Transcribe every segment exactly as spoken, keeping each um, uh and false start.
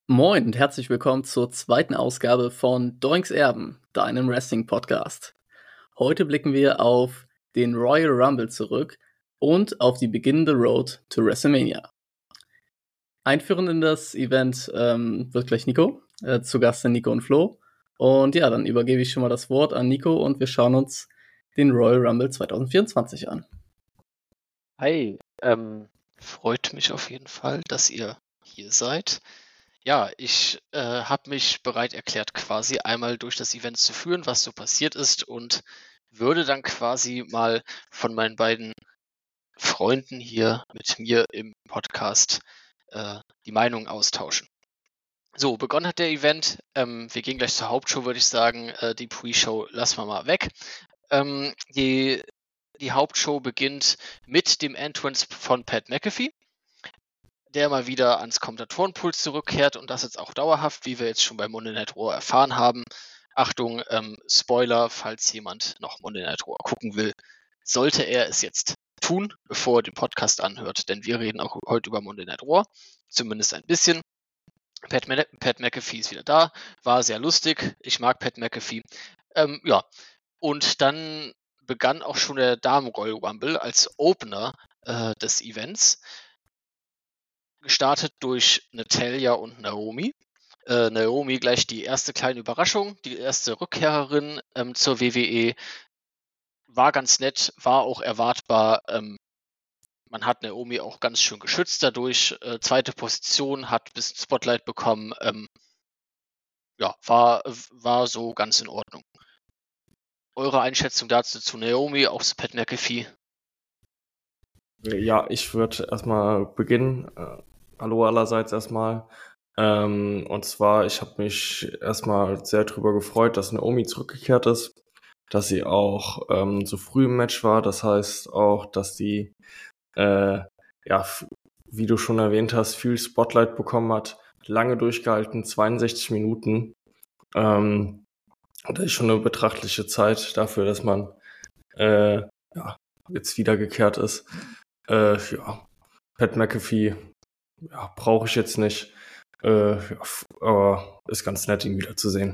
Moin und herzlich willkommen zur zweiten Ausgabe von Doinks Erben, deinem Wrestling-Podcast. Heute blicken wir auf den Royal Rumble zurück und auf die beginnende Road to WrestleMania. Einführend in das Event ähm, wird gleich Nico, äh, zu Gast sind Nico und Flo. Und ja, dann übergebe ich schon mal das Wort an Nico und wir schauen uns den Royal Rumble zwanzig vierundzwanzig an. Hi, ähm, freut mich auf jeden Fall, dass ihr hier seid. Ja, ich äh, habe mich bereit erklärt, quasi einmal durch das Event zu führen, was so passiert ist, und würde dann quasi mal von meinen beiden Freunden hier mit mir im Podcast äh, die Meinung austauschen. So, begonnen hat der Event. Ähm, wir gehen gleich zur Hauptshow, würde ich sagen. Äh, die Pre-Show lassen wir mal weg. Ähm, die, die Hauptshow beginnt mit dem Entrance von Pat McAfee, der mal wieder ans Kommentatorenpult zurückkehrt und das jetzt auch dauerhaft, wie wir jetzt schon bei Monday Night Raw erfahren haben. Achtung, ähm, Spoiler, falls jemand noch Monday Night Raw gucken will, sollte er es jetzt tun, bevor er den Podcast anhört, denn wir reden auch heute über Monday Night Raw, zumindest ein bisschen. Pat, Ma- Pat McAfee ist wieder da, war sehr lustig, ich mag Pat McAfee. Ähm, ja, und dann begann auch schon der Damen Royal Rumble als Opener äh, des Events, gestartet durch Natalya und Naomi. Äh, Naomi gleich die erste kleine Überraschung, die erste Rückkehrerin ähm, zur W W E. War ganz nett, war auch erwartbar. Ähm, man hat Naomi auch ganz schön geschützt dadurch. Äh, zweite Position, hat ein bisschen Spotlight bekommen. Ähm, ja, war, war so ganz in Ordnung. Eure Einschätzung dazu zu Naomi, auch zu Pat McAfee? Ja, ich würde erstmal beginnen. Äh, hallo allerseits erstmal. Ähm, und zwar, ich habe mich erstmal sehr drüber gefreut, dass Naomi zurückgekehrt ist, dass sie auch ähm, so früh im Match war. Das heißt auch, dass sie, äh, ja, f- wie du schon erwähnt hast, viel Spotlight bekommen hat, lange durchgehalten, zweiundsechzig Minuten. Ähm, das ist schon eine betrachtliche Zeit dafür, dass man äh, ja, jetzt wiedergekehrt ist. Äh, ja, Pat McAfee, ja, brauche ich jetzt nicht. Äh, ja, f- aber ist ganz nett, ihn wiederzusehen.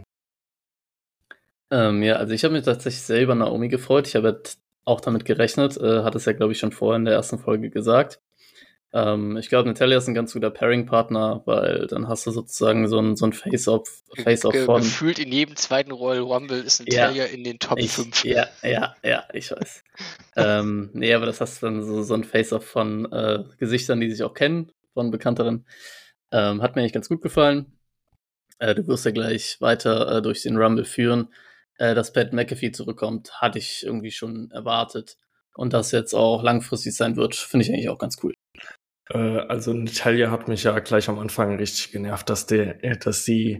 Ähm, ja, also ich habe mich tatsächlich sehr über Naomi gefreut. Ich habe halt auch damit gerechnet, äh, hat es ja, glaube ich, schon vorher in der ersten Folge gesagt. Ähm, ich glaube, Natalya ist ein ganz guter Pairing-Partner, weil dann hast du sozusagen so ein, so ein Face-Off Face-Off Ge von... gefühlt in jedem zweiten Royal Rumble ist Ja, Natalya in den Top ich, fünf. ja, ja, ja, ich weiß. ähm, nee, aber das hast du dann so, so ein Face-Off von äh, Gesichtern, die sich auch kennen, von Bekannteren. Ähm, hat mir eigentlich ganz gut gefallen. Äh, du wirst ja gleich weiter äh, durch den Rumble führen. Äh, dass Pat McAfee zurückkommt, hatte ich irgendwie schon erwartet. Und dass jetzt auch langfristig sein wird, finde ich eigentlich auch ganz cool. Äh, also Natalya hat mich ja gleich am Anfang richtig genervt, dass der, äh, dass sie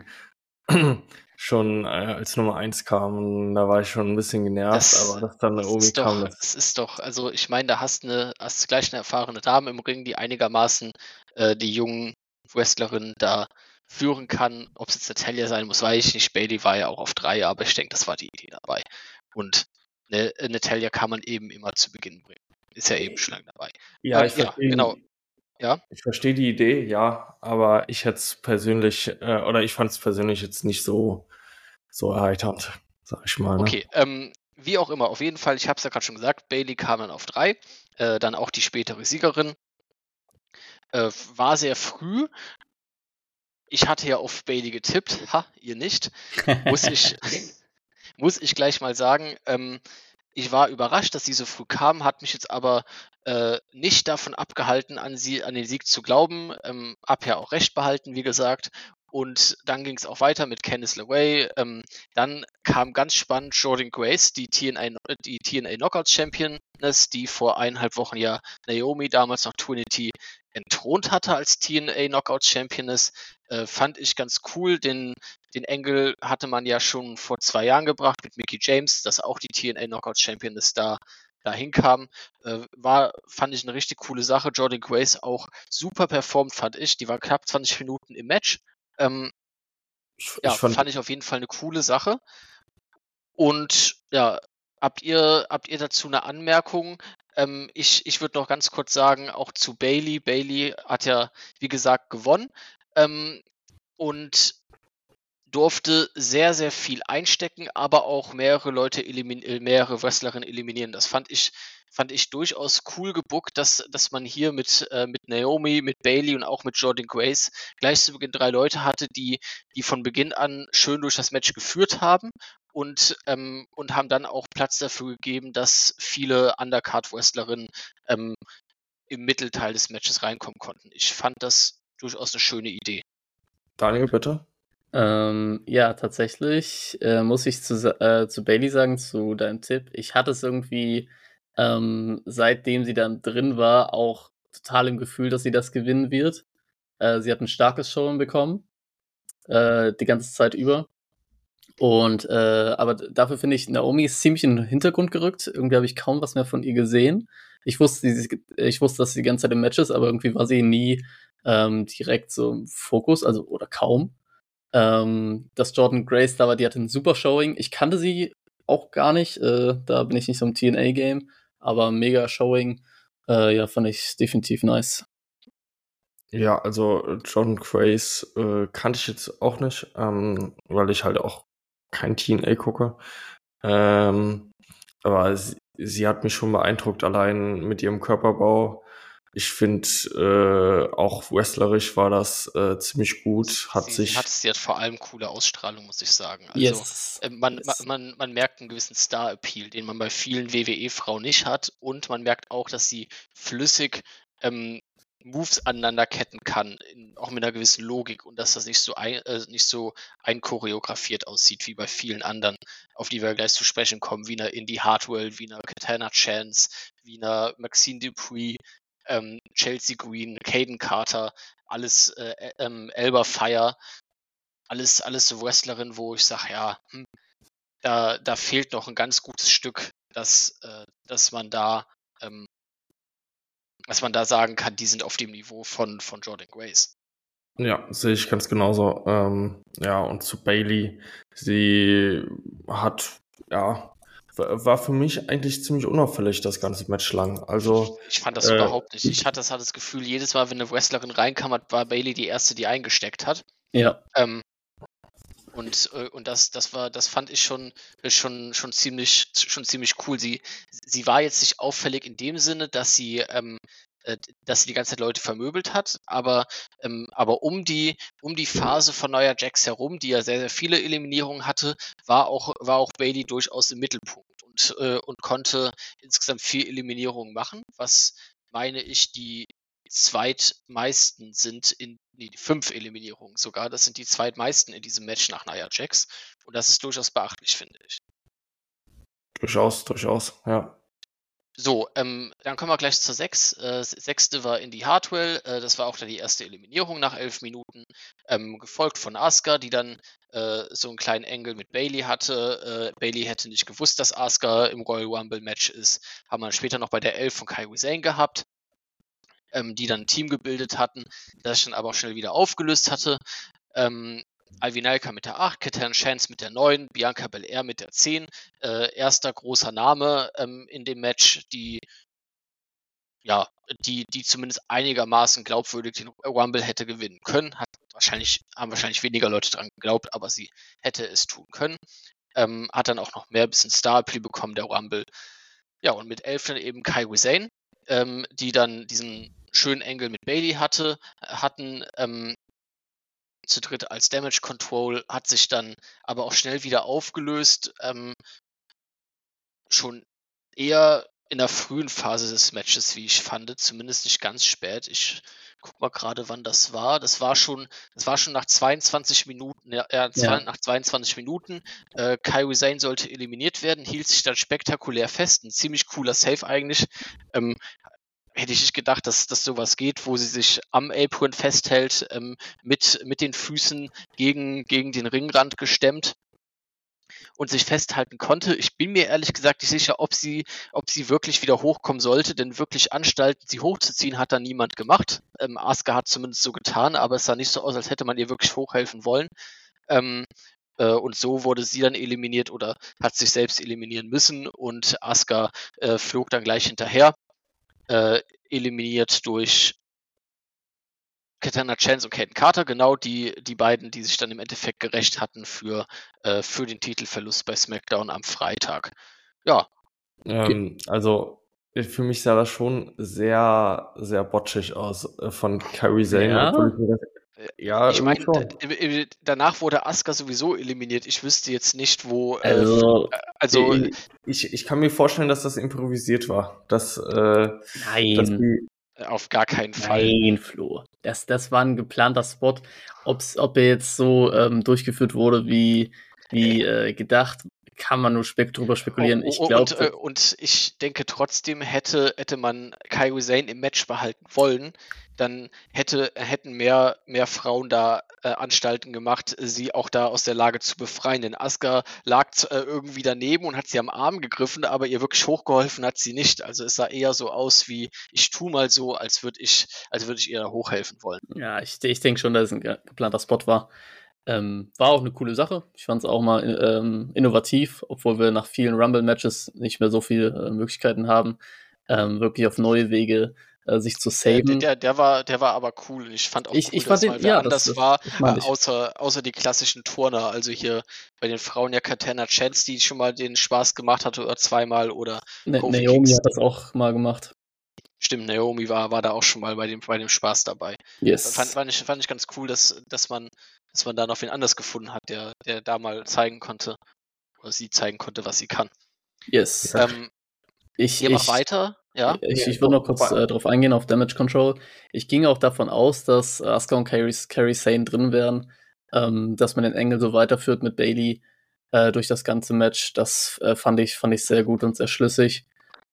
schon äh, als Nummer eins kam. Und da war ich schon ein bisschen genervt, Das, aber dass dann das Naomi ist kam, doch, das es ist doch, also ich meine, da hast eine, hast gleich eine erfahrene Dame im Ring, die einigermaßen äh, die jungen Wrestlerinnen da führen kann. Ob es jetzt Natalya sein muss, weiß ich nicht. Bayley war ja auch auf drei, aber ich denke, das war die Idee dabei. Und ne, Natalya kann man eben immer zu Beginn bringen. Ist ja eben schon lange dabei. ja, Ähm, ich ja, verstehe, genau. Ja. ich verstehe die Idee, ja, aber ich hätte es persönlich, äh, oder ich fand es persönlich jetzt nicht so, so erheiternd, sag ich mal. Ne? Okay, ähm, wie auch immer, auf jeden Fall, ich habe es ja gerade schon gesagt, Bayley kam dann auf drei, äh, dann auch die spätere Siegerin. Äh, war sehr früh. Ich hatte ja auf Bayley getippt, ha, ihr nicht. Muss ich, muss ich gleich mal sagen, ähm, ich war überrascht, dass sie so früh kam, hat mich jetzt aber äh, nicht davon abgehalten, an sie, an den Sieg zu glauben. Ähm, hab ja auch recht behalten, wie gesagt. Und dann ging es auch weiter mit Candice LeRae. Ähm, dann kam ganz spannend Jordan Grace, die T N A, die T N A Knockout Championess, die vor eineinhalb Wochen ja Naomi, damals noch Trinity, entthront hatte als T N A Knockout Championess. Äh, fand ich ganz cool. Den, den Engel hatte man ja schon vor zwei Jahren gebracht mit Mickie James, dass auch die T N A Knockout Championess da dahin kam. Äh, war, fand ich eine richtig coole Sache. Jordan Grace auch super performt, fand ich. Die war knapp zwanzig Minuten im Match. Ähm, Ich, ja, ich fand, fand ich auf jeden Fall eine coole Sache. Und ja, habt ihr, habt ihr dazu eine Anmerkung? Ähm, ich ich würde noch ganz kurz sagen, auch zu Bayley. Bayley hat ja, wie gesagt, gewonnen. Ähm, und durfte sehr, sehr viel einstecken, aber auch mehrere Leute elimin äh, mehrere Wrestlerinnen eliminieren. Das fand ich fand ich durchaus cool gebookt, dass dass man hier mit äh, mit Naomi, mit Bayley und auch mit Jordynne Grace gleich zu Beginn drei Leute hatte, die die von Beginn an schön durch das Match geführt haben und ähm, und haben dann auch Platz dafür gegeben, dass viele Undercard-Wrestlerinnen ähm, im Mittelteil des Matches reinkommen konnten. Ich fand das durchaus eine schöne Idee. Daniel, bitte. Ähm, ja, tatsächlich äh, muss ich zu, sa- äh, zu Bailey sagen, zu deinem Tipp. Ich hatte es irgendwie, ähm, seitdem sie dann drin war, auch total im Gefühl, dass sie das gewinnen wird. Äh, sie hat ein starkes Showing bekommen, äh, die ganze Zeit über. Und äh, aber d- dafür finde ich, Naomi ist ziemlich in den Hintergrund gerückt. Irgendwie habe ich kaum was mehr von ihr gesehen. Ich wusste, sie, ich wusste, dass sie die ganze Zeit im Match ist, aber irgendwie war sie nie ähm, direkt so im Fokus, also oder kaum. Ähm, dass Jordynne Grace da war, die hatte ein super Showing. Ich kannte sie auch gar nicht, äh, da bin ich nicht so im T N A-Game, aber mega Showing. Äh, ja, fand ich definitiv nice. Ja, also John Grace äh, kannte ich jetzt auch nicht, ähm, weil ich halt auch kein T N A gucke. Ähm, aber sie, sie hat mich schon beeindruckt, allein mit ihrem Körperbau. Ich finde, äh, auch wrestlerisch war das äh, ziemlich gut. Hat Sie, sich. sie, hat, sie hat vor allem coole Ausstrahlung, muss ich sagen. Also Yes. äh, man, yes. man, man, man merkt einen gewissen Star-Appeal, den man bei vielen W W E-Frauen nicht hat. Und man merkt auch, dass sie flüssig ähm, Moves aneinanderketten kann, in, auch mit einer gewissen Logik und dass das nicht so, ein, äh, nicht so einchoreografiert aussieht wie bei vielen anderen, auf die wir gleich zu sprechen kommen, wie einer Indy Hartwell, wie einer Katana Chance, wie einer Maxine Dupree, ähm, Chelsea Green, Caden Carter, alles äh, äh, ähm, Elba Fire, alles, alles so Wrestlerinnen, wo ich sage, ja, hm, da, da fehlt noch ein ganz gutes Stück, dass, äh, dass man da ähm, dass man da sagen kann, die sind auf dem Niveau von, von Jordynne Grace. Ja, sehe ich ganz genauso. Ähm, ja, und zu Bailey, sie hat, ja, wa- war für mich eigentlich ziemlich unauffällig das ganze Match lang. Also, Ich fand das äh, überhaupt nicht. Ich hatte das, hatte das Gefühl, jedes Mal, wenn eine Wrestlerin reinkam, hat- war Bailey die erste, die eingesteckt hat. Ja. Ähm, und äh, und das, das war, das fand ich schon, schon, schon ziemlich, schon ziemlich cool. Sie, sie war jetzt nicht auffällig in dem Sinne, dass sie, ähm, äh, dass sie die ganze Zeit Leute vermöbelt hat, aber, ähm, aber um die, um die Phase von Nia Jax herum, die ja sehr, sehr viele Eliminierungen hatte, war auch, war auch Bailey durchaus im Mittelpunkt und, äh, und konnte insgesamt vier Eliminierungen machen, was meine ich die zweitmeisten sind in nee, die fünf Eliminierungen sogar. Das sind die zweitmeisten in diesem Match nach Nia Jax. Und das ist durchaus beachtlich, finde ich. durchaus, durchaus, ja. So, ähm, dann kommen wir gleich zur sechs. Äh, sechste war Indy Hartwell. Äh, das war auch dann die erste Eliminierung nach elf Minuten. Ähm, gefolgt von Asuka, die dann äh, so einen kleinen Engel mit Bailey hatte. Äh, Bailey hätte nicht gewusst, dass Asuka im Royal Rumble Match ist. Haben wir später noch bei der elf von Kairi Sane gehabt. Ähm, die dann ein Team gebildet hatten, das sich dann aber auch schnell wieder aufgelöst hatte. Ähm, Alvinalka mit der acht, Katana Chance mit der neun, Bianca Belair mit der zehn. Äh, erster großer Name ähm, in dem Match, die ja, die, die zumindest einigermaßen glaubwürdig den Rumble hätte gewinnen können. Hat wahrscheinlich, haben wahrscheinlich weniger Leute dran geglaubt, aber sie hätte es tun können. Ähm, hat dann auch noch mehr bisschen Star-Appeal bekommen, der Rumble. Ja, und mit elf dann eben Kairi Sane, ähm, die dann diesen schönen Angle mit Bailey hatte, hatten ähm, zu dritt als Damage Control, hat sich dann aber auch schnell wieder aufgelöst, ähm, schon eher in der frühen Phase des Matches, wie ich fand, zumindest nicht ganz spät. Ich guck mal gerade, wann das war. Das war schon, das war schon nach zweiundzwanzig Minuten, ja, ja, Ja. nach zweiundzwanzig Minuten. Äh, Kairi Sane sollte eliminiert werden, hielt sich dann spektakulär fest. Ein ziemlich cooler Save eigentlich. Ähm, hätte ich nicht gedacht, dass, dass sowas geht, wo sie sich am Apron festhält, ähm, mit, mit den Füßen gegen, gegen den Ringrand gestemmt und sich festhalten konnte. Ich bin mir ehrlich gesagt nicht sicher, ob sie, ob sie wirklich wieder hochkommen sollte, denn wirklich Anstalten, sie hochzuziehen, hat da niemand gemacht. Ähm, Asuka hat zumindest so getan, aber es sah nicht so aus, als hätte man ihr wirklich hochhelfen wollen. Ähm, äh, und so wurde sie dann eliminiert oder hat sich selbst eliminieren müssen und Asuka äh, flog dann gleich hinterher. Äh, eliminiert durch Katana Chance und Kaden Carter, genau die, die beiden, die sich dann im Endeffekt gerecht hatten für, äh, für den Titelverlust bei SmackDown am Freitag. Ja. Ähm, also für mich sah das schon sehr, sehr botschig aus äh, von Kairi Sane, Ja? obwohl ich mir das, ja, Ich irgendwie meine, schon. danach wurde Asuka sowieso eliminiert. Ich wüsste jetzt nicht, wo. Äh, Also, also ich, ich, ich kann mir vorstellen, dass das improvisiert war. Dass, äh, nein. dass die, auf gar keinen Fall. Nein, Flo. Das, das war ein geplanter Spot. Ob's, ob er jetzt so ähm, durchgeführt wurde, wie, wie äh, gedacht, kann man nur spek drüber spekulieren. Oh, Ich oh, glaube, und, äh, und ich denke trotzdem, hätte, hätte man Kairi Sane im Match behalten wollen, dann hätte, hätten mehr, mehr Frauen da äh, Anstalten gemacht, sie auch da aus der Lage zu befreien. Denn Asuka lag äh, irgendwie daneben und hat sie am Arm gegriffen, aber ihr wirklich hochgeholfen hat sie nicht. Also es sah eher so aus wie, ich tu mal so, als würde ich, als würde ich ihr da hochhelfen wollen. Ja, ich, ich denke schon, dass es ein ge- geplanter Spot war. Ähm, war auch eine coole Sache. Ich fand es auch mal ähm, innovativ, obwohl wir nach vielen Rumble-Matches nicht mehr so viele äh, Möglichkeiten haben, ähm, wirklich auf neue Wege äh, sich zu Der, saven. der, der, war, der war aber cool. Ich fand auch Ich- cool, ich fand dass den- mal wer ja, das- anders das- war, das meinte äh, ich. außer, außer die klassischen Turner. Also hier bei den Frauen ja Katana Chance, die schon mal den Spaß gemacht hatte oder zweimal oder Na- Kofi Naomi Kingston. hat das auch mal gemacht. Stimmt, Naomi war, war da auch schon mal bei dem, bei dem Spaß dabei. Yes. Fand, fand, ich, fand ich ganz cool, dass, dass, man, dass man da noch wen anders gefunden hat, der, der da mal zeigen konnte, oder sie zeigen konnte, was sie kann. Yes. Ähm, Ich, Geh mal ich, weiter, ja? ich, ich würde noch kurz äh, darauf eingehen, auf Damage Control. Ich ging auch davon aus, dass Asuka und Kairi, Kairi Sane drin wären, ähm, dass man den Engel so weiterführt mit Bayley äh, durch das ganze Match. Das äh, fand ich, fand ich sehr gut und sehr schlüssig.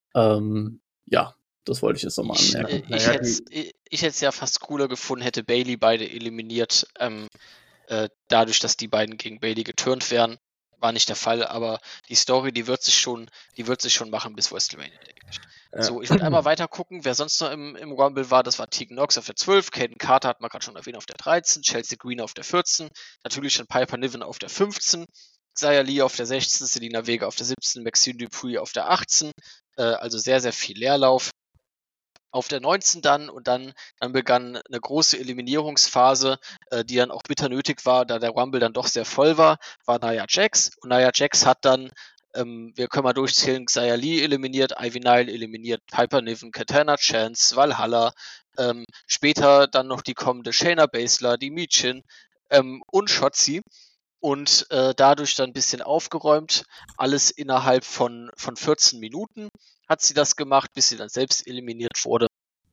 Ähm, ja, das wollte ich jetzt nochmal Ich, anmerken. äh, ich Naja, hätte es ich, ich hätt's ja fast cooler gefunden, hätte Bayley beide eliminiert, ähm, äh, dadurch, dass die beiden gegen Bayley geturnt wären. War nicht der Fall, aber die Story, die wird sich schon, die wird sich schon machen bis WrestleMania, denke ich. äh, So, ich würde einmal weiter gucken, wer sonst noch im, im Rumble war. Das war Tegan Nox auf der zwölf, Kaden Carter hat man gerade schon erwähnt auf der dreizehn, Chelsea Green auf der vierzehn, natürlich dann Piper Niven auf der fünfzehn, Xia Li auf der sechzehn, Selina Vega auf der siebzehn, Maxine Dupree auf der achtzehn, äh, also sehr, sehr viel Leerlauf. Auf der neunzehn dann und dann, dann begann eine große Eliminierungsphase, äh, die dann auch bitter nötig war, da der Rumble dann doch sehr voll war, war Nia Jax. Und Nia Jax hat dann, ähm, wir können mal durchzählen, Xia Li eliminiert, Ivy Nile eliminiert, Piper Niven, Katana Chance, Valhalla, ähm, später dann noch die kommende Shayna Baszler, die Michin ähm, und Shotzi. Und äh, dadurch dann ein bisschen aufgeräumt, alles innerhalb von, von vierzehn Minuten hat sie das gemacht, bis sie dann selbst eliminiert wurde.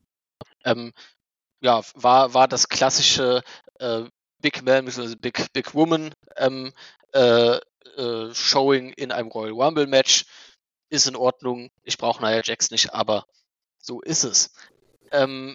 Ähm, ja, war, war das klassische äh, Big Man bzw. Big, Big Woman ähm, äh, äh, Showing in einem Royal Rumble Match. Ist in Ordnung. Ich brauche Nia Jax nicht, aber so ist es. Ähm,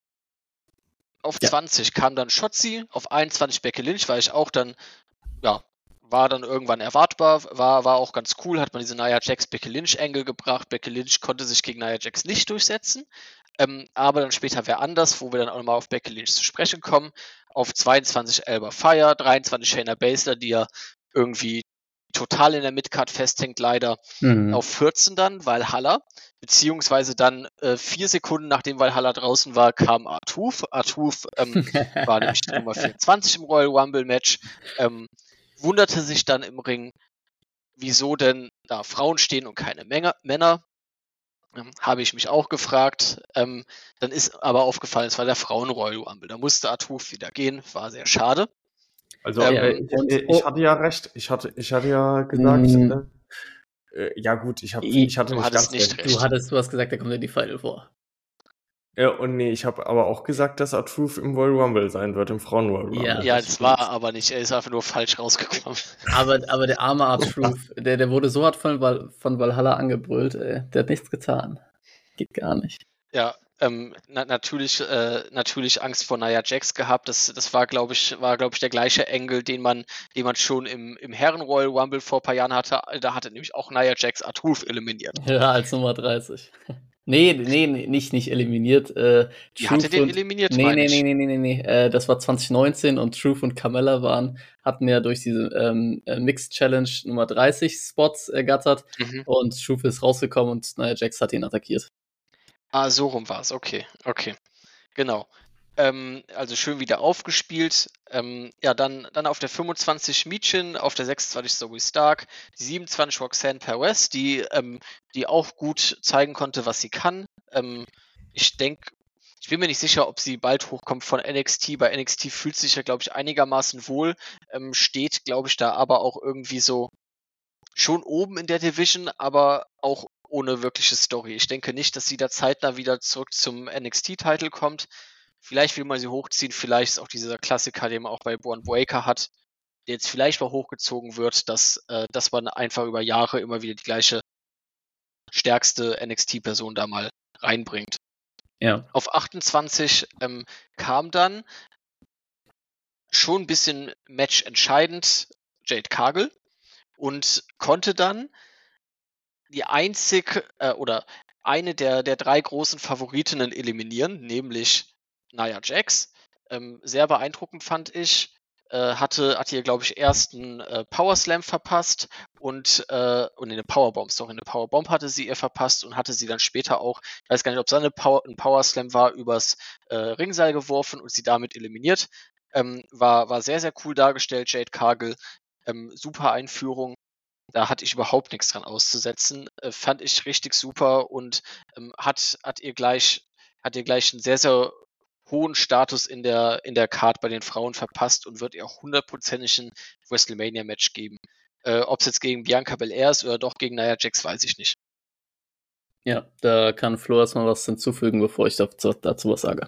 auf Ja. zwanzig kam dann Shotzi, auf einundzwanzig Becky Lynch, war ich auch dann, ja, war dann irgendwann erwartbar, war, war auch ganz cool, hat man diese Nia Jax Becky Lynch Angle gebracht. Becky Lynch konnte sich gegen Nia Jax nicht durchsetzen, ähm, aber dann später wer anders, wo wir dann auch nochmal auf Becky Lynch zu sprechen kommen. Auf zweiundzwanzig Alba Fire, dreiundzwanzig Shayna Baszler, die ja irgendwie total in der Midcard festhängt, leider. Mhm. Auf vierzehn dann Valhalla, beziehungsweise dann äh, vier Sekunden nachdem Valhalla draußen war, kam R-Truth. R-Truth ähm, war nämlich die Nummer vierundzwanzig im Royal Rumble Match. Ähm, wunderte sich dann im Ring, wieso denn da Frauen stehen und keine Menge, Männer. Ähm, habe ich mich auch gefragt. Ähm, dann ist aber aufgefallen, es war der Frauen-Royal Rumble. Da musste R-Truth wieder gehen, war sehr schade. Also Ähm, äh, ich, und- äh, ich hatte ja recht. Ich hatte, ich hatte ja gesagt, Mm. äh, äh, ja gut, ich habe, I- ich hatte du nicht hattest ganz nicht recht. recht. Du hattest, du hast gesagt, der kommt in die Final vor. Ja, und nee, ich habe aber auch gesagt, dass R-Truth im Royal Rumble sein wird, im Frauen-Royal Rumble. Ja. Ja, das das stimmt. war aber nicht. Er ist einfach nur falsch rausgekommen. Aber, aber der arme R-Truth, der, der wurde so hart von, Val, von Valhalla angebrüllt, ey. Der hat nichts getan. Geht gar nicht. Ja, ähm, na, natürlich, äh, natürlich Angst vor Nia Jax gehabt. Das, das war, glaube ich, war, glaube ich, der gleiche Engel, den man, den man schon im, im Herren Royal Rumble vor ein paar Jahren hatte. Da hatte nämlich auch Nia Jax R-Truth eliminiert. Ja, als Nummer dreißig. Nee, nee, nee, nicht, nicht eliminiert. Äh, Die hatte Truth den und- eliminiert, Nee, meine nee, ich. nee, nee, nee, nee, nee. Äh, das war zwanzig neunzehn und Truth und Carmella waren, hatten ja durch diese ähm, äh, Mixed Challenge Nummer dreißig Spots ergattert Mhm. und Truth ist rausgekommen und Nia Jax hat ihn attackiert. Ah, so rum war es. Okay, okay. Genau. Ähm, also schön wieder aufgespielt. Ähm, ja, dann, dann auf der fünfundzwanzig Michin, auf der sechsundzwanzig Zoe Stark, die siebenundzwanzig Roxanne Perez, die, ähm, die auch gut zeigen konnte, was sie kann. Ähm, ich denke, ich bin mir nicht sicher, ob sie bald hochkommt von N X T. Bei N X T fühlt sich ja, glaube ich, einigermaßen wohl. Ähm, steht, glaube ich, da aber auch irgendwie so schon oben in der Division, aber auch ohne wirkliche Story. Ich denke nicht, dass sie da zeitnah wieder zurück zum N X T-Title kommt. Vielleicht will man sie hochziehen, vielleicht ist auch dieser Klassiker, den man auch bei Braun Breaker hat, der jetzt vielleicht mal hochgezogen wird, dass, äh, dass man einfach über Jahre immer wieder die gleiche stärkste N X T-Person da mal reinbringt. Ja. Auf achtundzwanzig ähm, kam dann schon ein bisschen matchentscheidend Jade Cargill und konnte dann die einzig äh, oder eine der, der drei großen Favoritinnen eliminieren, nämlich Nia Jax. Ähm, sehr beeindruckend fand ich. Äh, hatte, hatte ihr, glaube ich, erst einen äh, Power Slam verpasst und, äh, und eine Powerbomb, sorry, eine Powerbomb hatte sie ihr verpasst und hatte sie dann später auch, ich weiß gar nicht, ob es eine Power, ein Power Slam war, übers äh, Ringseil geworfen und sie damit eliminiert. Ähm, war, war sehr, sehr cool dargestellt, Jade Cargill. Ähm, super Einführung. Da hatte ich überhaupt nichts dran auszusetzen. Äh, fand ich richtig super und ähm, hat, hat ihr gleich, hat ihr gleich einen sehr, sehr hohen Status in der, in der Card bei den Frauen verpasst und wird ihr auch hundertprozentig ein WrestleMania-Match geben. Äh, Ob es jetzt gegen Bianca Belair ist oder doch gegen Nia Jax, weiß ich nicht. Ja, da kann Flo erstmal was hinzufügen, bevor ich dazu, dazu was sage.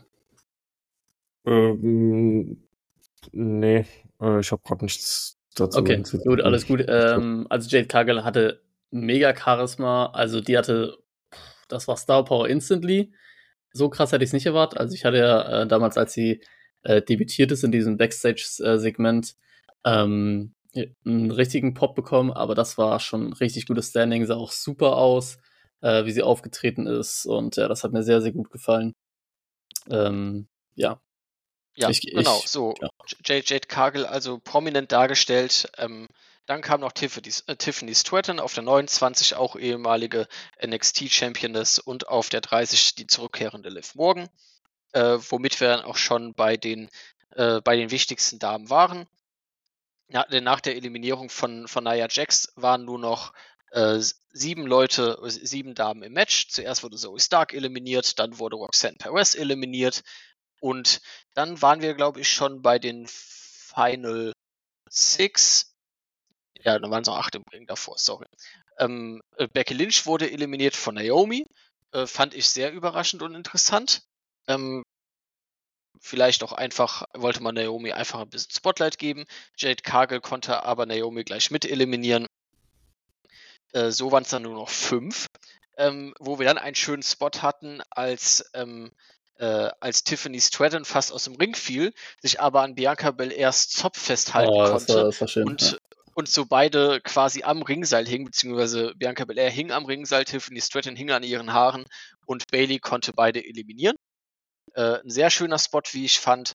Ähm, nee, äh, ich habe gerade nichts dazu Okay, hinzuzufügen. gut, alles gut. Ähm, also Jade Cargill hatte mega Charisma, also die hatte, das war Star Power instantly. So krass hätte ich es nicht erwartet. Also ich hatte ja äh, damals, als sie äh, debütiert ist in diesem Backstage-Segment, ähm, einen richtigen Pop bekommen, aber das war schon ein richtig gutes Standing, sah auch super aus, äh, wie sie aufgetreten ist und ja, das hat mir sehr, sehr gut gefallen. Ähm, ja. Ja, ich, genau, ich, so ja. Jade, Jade Cargill also prominent dargestellt. Ähm, dann kam noch Tiffany, äh, Tiffany Stratton auf der neunundzwanzig, auch ehemalige N X T-Championess und auf der dreißig die zurückkehrende Liv Morgan, äh, womit wir dann auch schon bei den, äh, bei den wichtigsten Damen waren. Ja, denn nach der Eliminierung von, von Nia Jax waren nur noch äh, sieben Leute, sieben Damen im Match. Zuerst wurde Zoe Stark eliminiert, dann wurde Roxanne Perez eliminiert und dann waren wir, glaube ich, schon bei den Final Six. Ja, dann waren es noch acht im Ring davor, sorry. Ähm, äh, Becky Lynch wurde eliminiert von Naomi. Äh, fand ich sehr überraschend und interessant. Ähm, vielleicht auch einfach, wollte man Naomi einfach ein bisschen Spotlight geben. Jade Cargill konnte aber Naomi gleich mit eliminieren. Äh, so waren es dann nur noch fünf, ähm, wo wir dann einen schönen Spot hatten, als, ähm, äh, als Tiffany Stratton fast aus dem Ring fiel, sich aber an Bianca Belairs Zopf festhalten Oh, das konnte war, das war schön. und, Ja. und so beide quasi am Ringseil hingen, beziehungsweise Bianca Belair hing am Ringseil, Tiffany Stratton hing an ihren Haaren und Bayley konnte beide eliminieren. Äh, ein sehr schöner Spot, wie ich fand.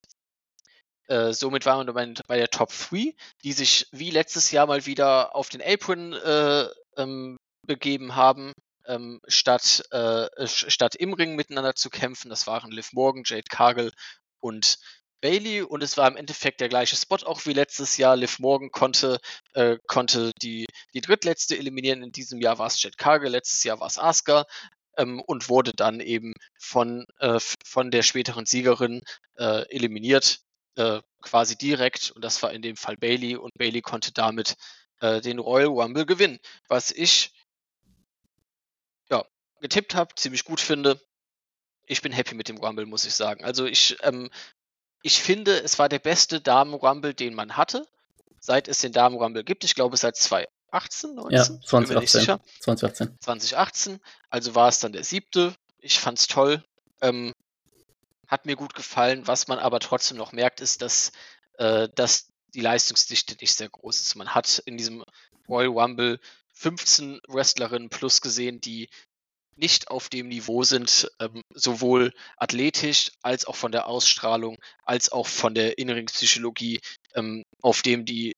Äh, somit waren wir bei, bei der Top drei, die sich wie letztes Jahr mal wieder auf den Apron äh, ähm, begeben haben, ähm, statt, äh, statt im Ring miteinander zu kämpfen. Das waren Liv Morgan, Jade Cargill und Bayley und es war im Endeffekt der gleiche Spot auch wie letztes Jahr. Liv Morgan konnte, äh, konnte die, die drittletzte eliminieren. In diesem Jahr war es Jade Cargill, letztes Jahr war es Asuka. Ähm, und wurde dann eben von, äh, von der späteren Siegerin äh, eliminiert, äh, quasi direkt. Und das war in dem Fall Bayley. Und Bayley konnte damit äh, den Royal Rumble gewinnen. Was ich ja, getippt habe, ziemlich gut finde. Ich bin happy mit dem Rumble, muss ich sagen. Also ich, ähm, ich finde, es war der beste Damen-Rumble, den man hatte, seit es den Damen-Rumble gibt. Ich glaube, seit zwanzig achtzehn, neunzehn? Ja, Ich bin mir nicht zwanzig achtzehn. sicher. zwanzig achtzehn. zwanzig achtzehn, also war es dann der siebte. Ich fand's toll. Ähm, hat mir gut gefallen. Was man aber trotzdem noch merkt, ist, dass, äh, dass die Leistungsdichte nicht sehr groß ist. Man hat in diesem Royal Rumble fünfzehn Wrestlerinnen plus gesehen, die nicht auf dem Niveau sind, ähm, sowohl athletisch als auch von der Ausstrahlung, als auch von der inneren Psychologie, ähm, auf dem die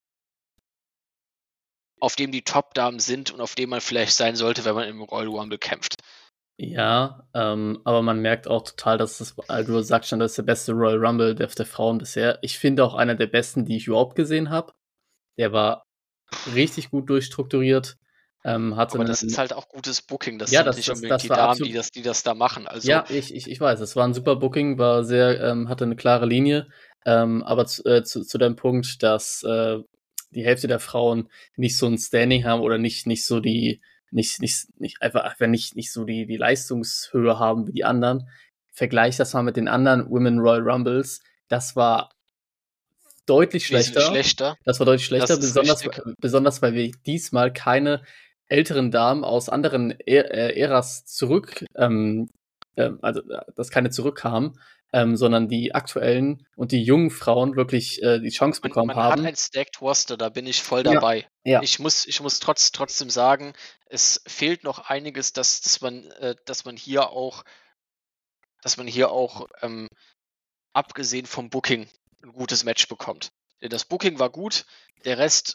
auf dem die Top-Damen sind und auf dem man vielleicht sein sollte, wenn man im Royal Rumble kämpft. Ja, ähm, aber man merkt auch total, dass das, also du sagst schon, das ist der beste Royal Rumble der, der Frauen bisher. Ich finde auch einer der besten, die ich überhaupt gesehen habe. Der war richtig gut durchstrukturiert. Ähm, hatte Aber das ist einen, halt auch gutes Booking. Das ja, sind das, nicht das, unbedingt das die war Damen, die absolut, das, die das da machen. Also, ja, ich, ich, ich weiß, es war ein super Booking, war sehr, ähm, hatte eine klare Linie. Ähm, aber zu, äh, zu, zu dem Punkt, dass äh, die Hälfte der Frauen nicht so ein Standing haben oder nicht, nicht so die, nicht, nicht, nicht einfach, einfach nicht, nicht so die, die Leistungshöhe haben wie die anderen. Vergleich das mal mit den anderen Women Royal Rumbles. Das war deutlich wesentlich schlechter. schlechter. Das war deutlich schlechter, Das ist besonders, richtig. besonders weil wir diesmal keine älteren Damen aus anderen Ä- äh, Äras zurück, ähm, ähm, also äh, dass keine zurückkamen, ähm, sondern die aktuellen und die jungen Frauen wirklich äh, die Chance Man, bekommen man hat haben. ein Stacked Roster, da bin ich voll Ja, dabei. ja, Ich muss, ich muss trotz, trotzdem sagen, es fehlt noch einiges, dass, dass man, äh, dass man hier auch, dass man hier auch, ähm, abgesehen vom Booking, ein gutes Match bekommt. Denn das Booking war gut, der Rest,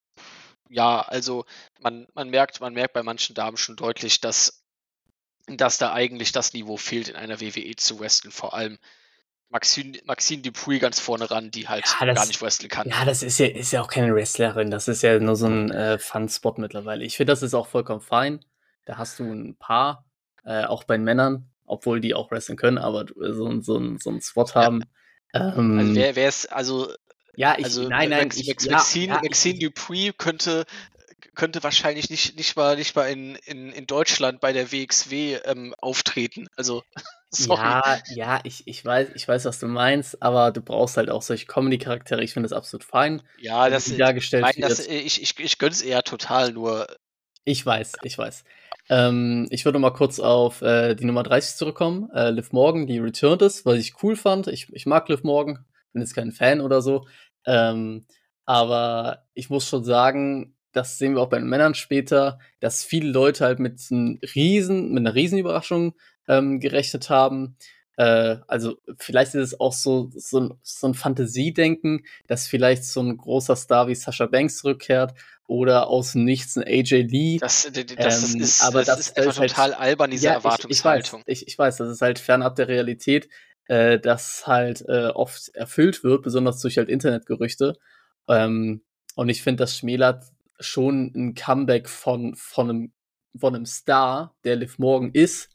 ja, also man, man merkt, man merkt bei manchen Damen schon deutlich, dass, dass da eigentlich das Niveau fehlt, in einer W W E zu wresteln. Vor allem Maxine, Maxine Dupuis ganz vorne ran, die halt ja, gar das, nicht wresteln kann. ja, das ist ja, ist ja auch keine Wrestlerin, das ist ja nur so ein äh, Fun-Spot mittlerweile. Ich finde, das ist auch vollkommen fein. Da hast du ein paar, äh, auch bei den Männern, obwohl die auch wresteln können, aber du- so, ein- so, ein- so ein Spot Ja, haben. also Ähm, wer, wer ist, also, ja, ich, also nein, nein, Max, ich, Max, ja, Maxine, ja, ich, Maxine ich Dupuis könnte, könnte wahrscheinlich nicht, nicht mal, nicht mal in, in, in Deutschland bei der W X W ähm, auftreten. Also, sorry. ja, ja, ich, ich weiß, ich weiß, was du meinst, aber du brauchst halt auch solche Comedy-Charaktere. Ich finde das absolut fein, Ja, wie das, die äh, ich dargestellt meine, das, wird. äh, ich, ich, ich gönn's eher total, nur, Ich weiß, ich weiß. Ähm, ich würde mal kurz auf äh, die Nummer dreißig zurückkommen. Äh, Liv Morgan, die returned ist, was ich cool fand. Ich, ich mag Liv Morgan, bin jetzt kein Fan oder so. Ähm, aber ich muss schon sagen, das sehen wir auch bei den Männern später, dass viele Leute halt mit einem riesen, mit einer riesen Überraschung ähm, gerechnet haben. Äh, also vielleicht ist es auch so, so, ein- so ein Fantasiedenken, dass vielleicht so ein großer Star wie Sasha Banks zurückkehrt oder aus dem Nichts ein A J Lee. das, äh, das, das Ähm, ist, aber das das, ist das einfach ist halt, total albern, diese ja, ich, ich weiß, Erwartungshaltung. ich, ich weiß, das ist halt fernab der Realität, äh, das halt äh, oft erfüllt wird, besonders durch halt Internetgerüchte. Ähm, und ich finde, das schmälert schon ein Comeback von, von einem, von einem Star, der Liv Morgan ist.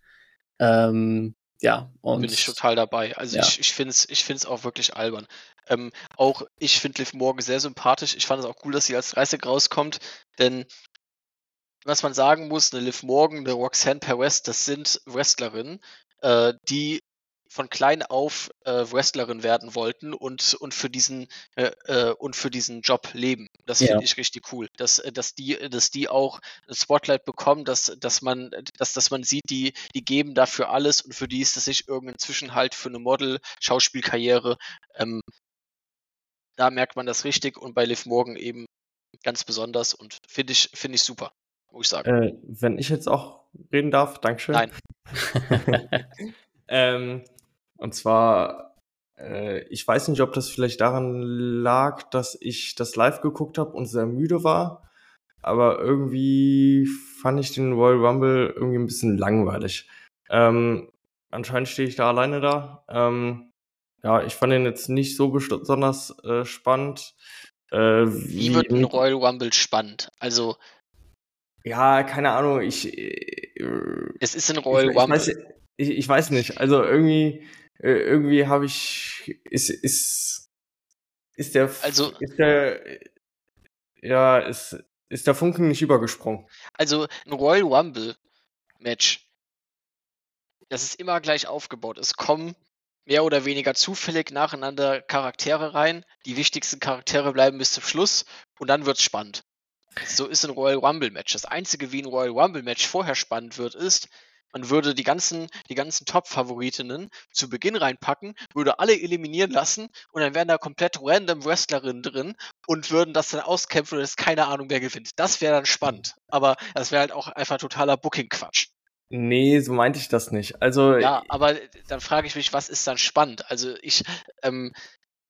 Ähm, ja, Bin ich und total dabei. Also ja, ich, ich finde es ich find's auch wirklich albern. Ähm, auch ich finde Liv Morgan sehr sympathisch. Ich fand es auch cool, dass sie als dreißig rauskommt, denn was man sagen muss, eine Liv Morgan, eine Roxanne Perez, das sind Wrestlerinnen, äh, die von klein auf äh, Wrestlerin werden wollten und, und für diesen äh, äh, und für diesen Job leben. Das ja, finde ich richtig cool, dass, äh, dass die, dass die auch ein Spotlight bekommen, dass, dass man, dass, dass man sieht, die, die geben dafür alles und für die ist das nicht irgendein Zwischenhalt für eine Model-Schauspielkarriere. Ähm, da merkt man das richtig und bei Liv Morgan eben ganz besonders und finde ich, finde ich super, muss ich sagen. Äh, wenn ich jetzt auch reden darf, Dankeschön. Nein. ähm, und zwar, äh, ich weiß nicht, ob das vielleicht daran lag, dass ich das live geguckt habe und sehr müde war, aber irgendwie fand ich den Royal Rumble irgendwie ein bisschen langweilig. Ähm, anscheinend stehe ich da alleine da. Ähm, ja, ich fand den jetzt nicht so besonders äh, spannend. Äh, Wie wie wird ein Royal Rumble spannend? Also, Ja, keine Ahnung, ich, äh, es ist ein ich, Royal ich weiß, Rumble. ich, ich weiß nicht. Also irgendwie, äh, irgendwie habe ich, ist, ist, ist der, Also, ist der, ja, ist, ist der Funken nicht übergesprungen. also ein Royal Rumble Match, das ist immer gleich aufgebaut. Es kommen mehr oder weniger zufällig nacheinander Charaktere rein. Die wichtigsten Charaktere bleiben bis zum Schluss und dann wird's spannend. So ist ein Royal Rumble Match. Das einzige, wie ein Royal Rumble Match vorher spannend wird, ist, man würde die ganzen, die ganzen Top-Favoritinnen zu Beginn reinpacken, würde alle eliminieren lassen und dann wären da komplett random Wrestlerinnen drin und würden das dann auskämpfen und es ist keine Ahnung, wer gewinnt. Das wäre dann spannend. Aber das wäre halt auch einfach totaler Booking-Quatsch. Nee, so meinte ich das nicht. Also, Ja, aber dann frage ich mich, was ist dann spannend? Also ich, ähm,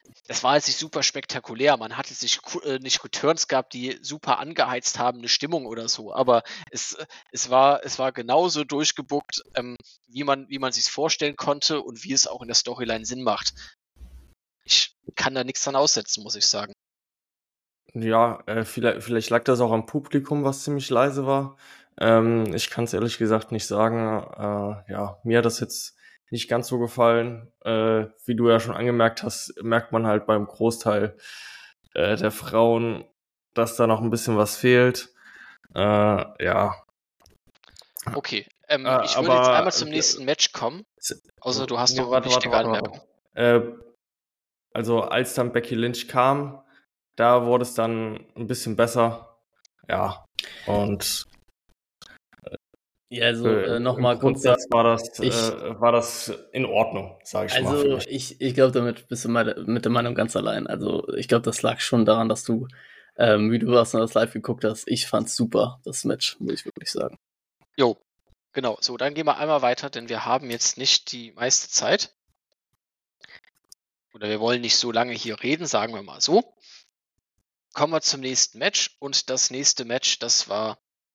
das war jetzt nicht super spektakulär. Man hatte sich äh, nicht Returns gehabt, die super angeheizt haben, eine Stimmung oder so. Aber es, es, war, es war genauso durchgebuckt, ähm, wie man wie man sich vorstellen konnte und wie es auch in der Storyline Sinn macht. Ich kann da nichts dran aussetzen, muss ich sagen. Ja, äh, vielleicht, vielleicht lag das auch am Publikum, was ziemlich leise war. Ähm, ich kann es ehrlich gesagt nicht sagen. Äh, ja, mir hat das jetzt nicht ganz so gefallen. Äh, wie du ja schon angemerkt hast, merkt man halt beim Großteil äh, der Frauen, dass da noch ein bisschen was fehlt. Äh, ja. Okay, ähm, Äh, ich würde jetzt aber einmal zum äh, nächsten Match kommen. Außer du hast nee, noch eine warte, warte, wichtige warte, Anmerkung. warte. Äh, also als dann Becky Lynch kam, da wurde es dann ein bisschen besser. Ja, und Ja, also äh, äh, im nochmal kurz Grundsatz war das, ich, äh, war das in Ordnung, sage ich mal für also mich. ich, ich glaube, damit bist du meine, mit der Meinung ganz allein. Also ich glaube, das lag schon daran, dass du ähm, müde warst und das live geguckt hast. Ich fand's super, das Match, muss ich wirklich sagen. Jo, genau. So, dann gehen wir einmal weiter, denn wir haben jetzt nicht die meiste Zeit. Oder wir wollen nicht so lange hier reden, sagen wir mal so. Kommen wir zum nächsten Match. Und das nächste Match, das war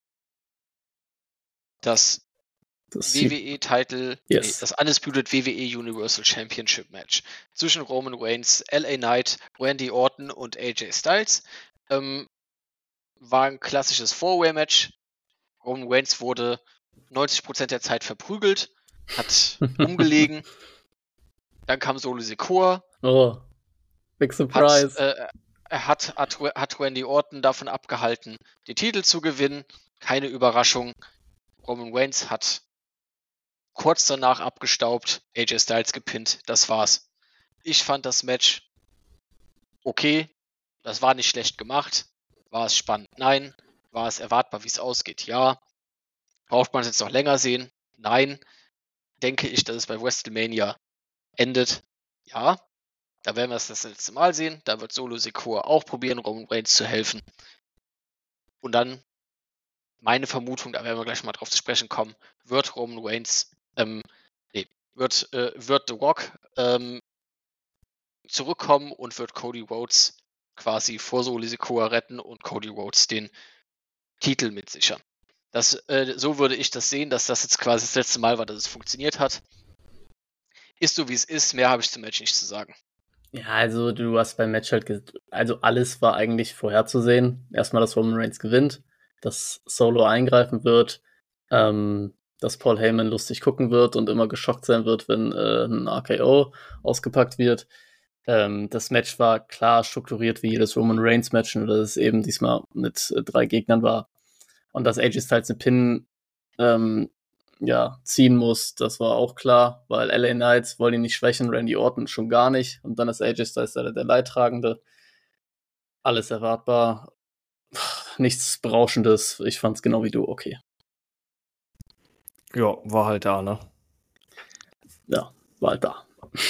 das Das W W E-Title, nee, yes. das Undisputed W W E Universal Championship Match zwischen Roman Reigns, L A Knight, Randy Orton und A J Styles. Ähm, war ein klassisches Four-Way-Match. Roman Reigns wurde neunzig Prozent der Zeit verprügelt, hat umgelegen. Dann kam Solo Sikoa. Oh, big surprise. Hat, äh, er hat, hat, hat Randy Orton davon abgehalten, den Titel zu gewinnen. Keine Überraschung. Roman Reigns hat kurz danach abgestaubt, A J Styles gepinnt. Das war's. Ich fand das Match okay. Das war nicht schlecht gemacht. War es spannend? Nein. War es erwartbar, wie es ausgeht? Ja. Braucht man es jetzt noch länger sehen? Nein. Denke ich, dass es bei WrestleMania endet? Ja. Da werden wir es das letzte Mal sehen. Da wird Solo Sikoa auch probieren, Roman Reigns zu helfen. Und dann, meine Vermutung, da werden wir gleich mal drauf zu sprechen kommen, wird Roman Reigns, ähm, nee, wird, äh, wird The Rock ähm, zurückkommen und wird Cody Rhodes quasi vor Solo Sikoa retten und Cody Rhodes den Titel mitsichern. Das, äh, so würde ich das sehen, dass das jetzt quasi das letzte Mal war, dass es funktioniert hat. Ist so, wie es ist. Mehr habe ich zum Match nicht zu sagen. Ja, also du hast beim Match halt, ge- also alles war eigentlich vorherzusehen. Erstmal, dass Roman Reigns gewinnt, dass Solo eingreifen wird, ähm, dass Paul Heyman lustig gucken wird und immer geschockt sein wird, wenn äh, ein R K O ausgepackt wird. Ähm, das Match war klar strukturiert wie jedes Roman Reigns Match, nur dass es eben diesmal mit äh, drei Gegnern war. Und dass A J Styles eine Pin ähm, ja, ziehen muss, das war auch klar, weil L A Knights wollen ihn nicht schwächen, Randy Orton schon gar nicht. Und dann ist A J Styles der, der Leidtragende. Alles erwartbar. Nichts Berauschendes. Ich fand's genau wie du, okay. Ja, war halt da, ne? Ja, war halt da.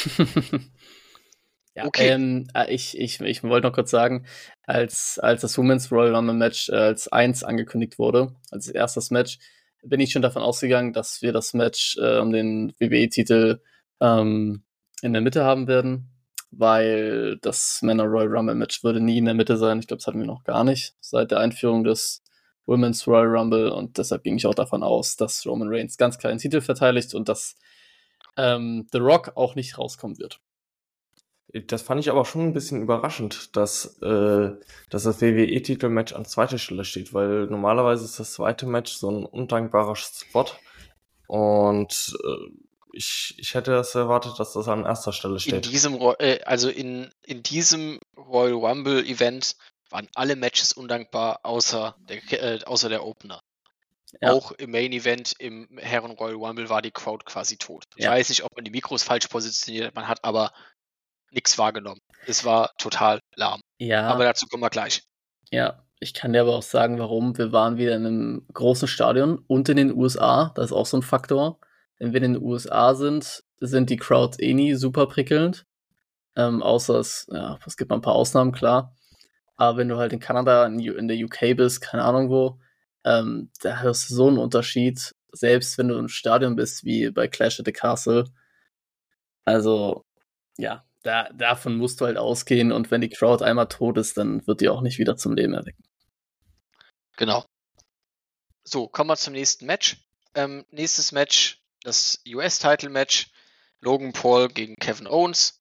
ja, Okay. ähm, äh, ich, ich, ich wollte noch kurz sagen, als, als das Women's Royal Rumble Match äh, als eins angekündigt wurde, als erstes Match, bin ich schon davon ausgegangen, dass wir das Match äh, um den W W E-Titel ähm, in der Mitte haben werden, weil das Männer Royal Rumble Match würde nie in der Mitte sein. Ich glaube, das hatten wir noch gar nicht seit der Einführung des Women's Royal Rumble und deshalb ging ich auch davon aus, dass Roman Reigns ganz klar den Titel verteidigt und dass ähm, The Rock auch nicht rauskommen wird. Das fand ich aber schon ein bisschen überraschend, dass, äh, dass das W W E-Titelmatch an zweiter Stelle steht, weil normalerweise ist das zweite Match so ein undankbarer Spot und äh, ich, ich hätte das erwartet, dass das an erster Stelle In steht. diesem, äh, also in, in diesem Royal Rumble Event waren alle Matches undankbar, außer der, äh, außer der Opener. Ja. Auch im Main Event, im Herren Royal Rumble war die Crowd quasi tot. Ich Ja. weiß nicht, ob man die Mikros falsch positioniert hat, man hat aber nichts wahrgenommen. Es war total lahm. Ja. Aber dazu kommen wir gleich. Ja, ich kann dir aber auch sagen, warum. Wir waren wieder in einem großen Stadion und in den U S A. Das ist auch so ein Faktor. Wenn wir in den U S A sind, sind die Crowds eh nie super prickelnd. Ähm, außer es, ja, es gibt mal ein paar Ausnahmen, klar. Aber wenn du halt in Kanada, in, in der U K bist, keine Ahnung wo, ähm, da hörst du so einen Unterschied. Selbst wenn du im Stadion bist, wie bei Clash at the Castle. Also, ja, da, davon musst du halt ausgehen und wenn die Crowd einmal tot ist, dann wird die auch nicht wieder zum Leben erwecken. Genau. So, kommen wir zum nächsten Match. Ähm, nächstes Match, das U S-Title-Match. Logan Paul gegen Kevin Owens.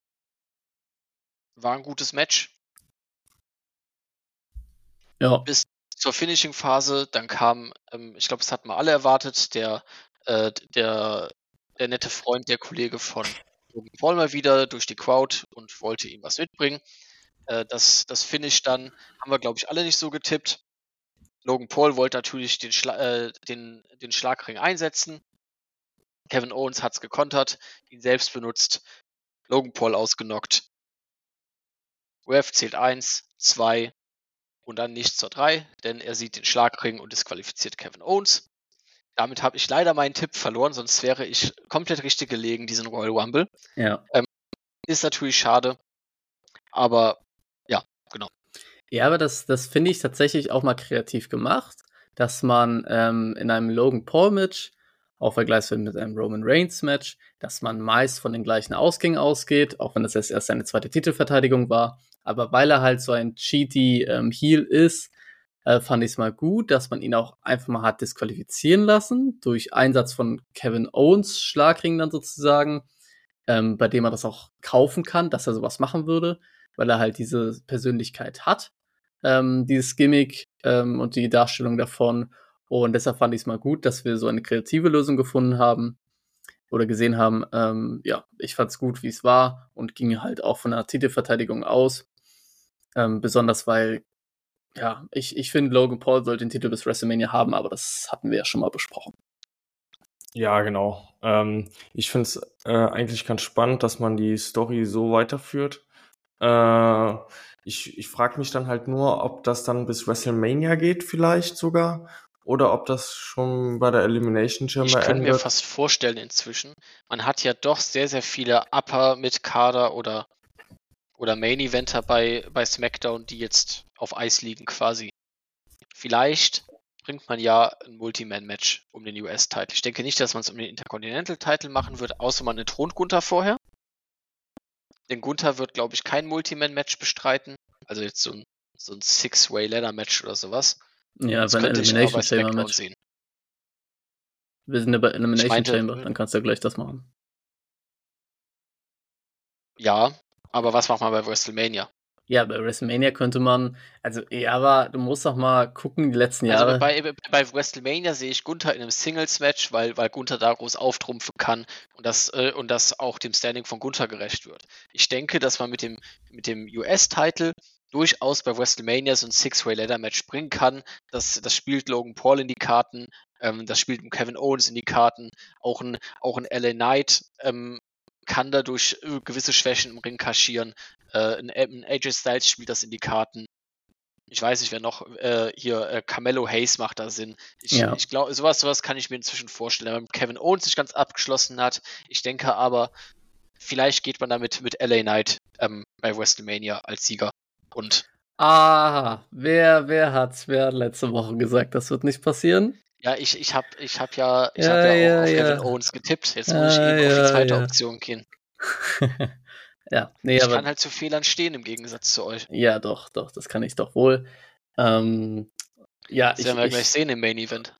War ein gutes Match. Ja. Bis zur Finishing-Phase, dann kam, ähm, ich glaube, das hatten wir alle erwartet, der, äh, der, der nette Freund, der Kollege von Logan Paul mal wieder durch die Crowd und wollte ihm was mitbringen. Äh, das, das Finish dann haben wir, glaube ich, alle nicht so getippt. Logan Paul wollte natürlich den, Schla äh, den, den Schlagring einsetzen. Kevin Owens hat es gekontert, ihn selbst benutzt, Logan Paul ausgenockt. Ref zählt eins, zwei und dann nicht zur drei, denn er sieht den Schlagring und disqualifiziert Kevin Owens. Damit habe ich leider meinen Tipp verloren, sonst wäre ich komplett richtig gelegen, diesen Royal Rumble. Ja. Ähm, ist natürlich schade, aber ja, genau. Ja, aber das, das finde ich tatsächlich auch mal kreativ gemacht, dass man ähm, in einem Logan Paul-Match, auch vergleichsweise mit einem Roman Reigns-Match, dass man meist von den gleichen Ausgängen ausgeht, auch wenn das jetzt erst seine zweite Titelverteidigung war. Aber weil er halt so ein cheaty ähm, Heel ist, äh, fand ich es mal gut, dass man ihn auch einfach mal hat disqualifizieren lassen, durch Einsatz von Kevin Owens Schlagring dann sozusagen, ähm, bei dem man das auch kaufen kann, dass er sowas machen würde, weil er halt diese Persönlichkeit hat, ähm, dieses Gimmick ähm, und die Darstellung davon. Und deshalb fand ich es mal gut, dass wir so eine kreative Lösung gefunden haben oder gesehen haben. Ähm, ja, ich fand es gut, wie es war und ging halt auch von der Titelverteidigung aus. Ähm, besonders weil, ja, ich, ich finde, Logan Paul sollte den Titel bis WrestleMania haben, aber das hatten wir ja schon mal besprochen. Ja, genau. Ähm, ich finde es äh, eigentlich ganz spannend, dass man die Story so weiterführt. Äh, ich ich frage mich dann halt nur, ob das dann bis WrestleMania geht vielleicht sogar oder ob das schon bei der Elimination Ich Chamber könnte mir endet. fast vorstellen inzwischen, man hat ja doch sehr, sehr viele Upper mit Kader oder, oder Main Eventer bei, bei SmackDown, die jetzt auf Eis liegen quasi. Vielleicht bringt man ja ein Multiman-Match um den U S-Title. Ich denke nicht, dass man es um den Intercontinental-Title machen wird, außer man entthront Gunther vorher. Denn Gunther wird, glaube ich, kein Multiman-Match bestreiten. Also jetzt so ein, so ein Six-Way-Ladder-Match oder sowas. Ja, Das bei einer könnte ich aber bei Elimination Chamber SmackDown Match. sehen. Wir sind ja bei Elimination Ich meinte- Chamber, dann kannst du ja gleich das machen. Ja, aber was macht man bei WrestleMania? Ja, bei WrestleMania könnte man, also, ja, aber du musst doch mal gucken, die letzten Jahre. Also bei, bei WrestleMania sehe ich Gunther in einem Singles-Match, weil, weil Gunther da groß auftrumpfen kann und das, äh, und das auch dem Standing von Gunther gerecht wird. Ich denke, dass man mit dem, mit dem U S-Title durchaus bei WrestleMania so ein Six-Way-Ladder-Match bringen kann. Das, das spielt Logan Paul in die Karten, ähm, das spielt Kevin Owens in die Karten, auch ein, auch ein L A Knight ähm, kann dadurch äh, gewisse Schwächen im Ring kaschieren. Äh, ein, ein A J Styles spielt das in die Karten. Ich weiß nicht, wer noch äh, hier äh, Carmelo Hayes macht da Sinn. Ich, Ja. ich glaube, sowas, sowas kann ich mir inzwischen vorstellen, weil Kevin Owens sich ganz abgeschlossen hat. Ich denke aber, vielleicht geht man damit mit L A Knight ähm, bei WrestleMania als Sieger. Und Ah, wer, wer hat's, wer hat letzte Woche gesagt, das wird nicht passieren? ja, ich, ich habe ich hab ja, ich Ja, hab ja, ja, auch auf ja. Kevin Owens getippt. Jetzt muss ich Ah, eben auf ja, die zweite ja. Option gehen. Ja, nee, Ich aber. kann halt zu Fehlern stehen im Gegensatz zu euch. Ja, doch, doch, das kann ich doch wohl. Ähm, ja, Das ich. werden wir ich gleich sehen im Main Event.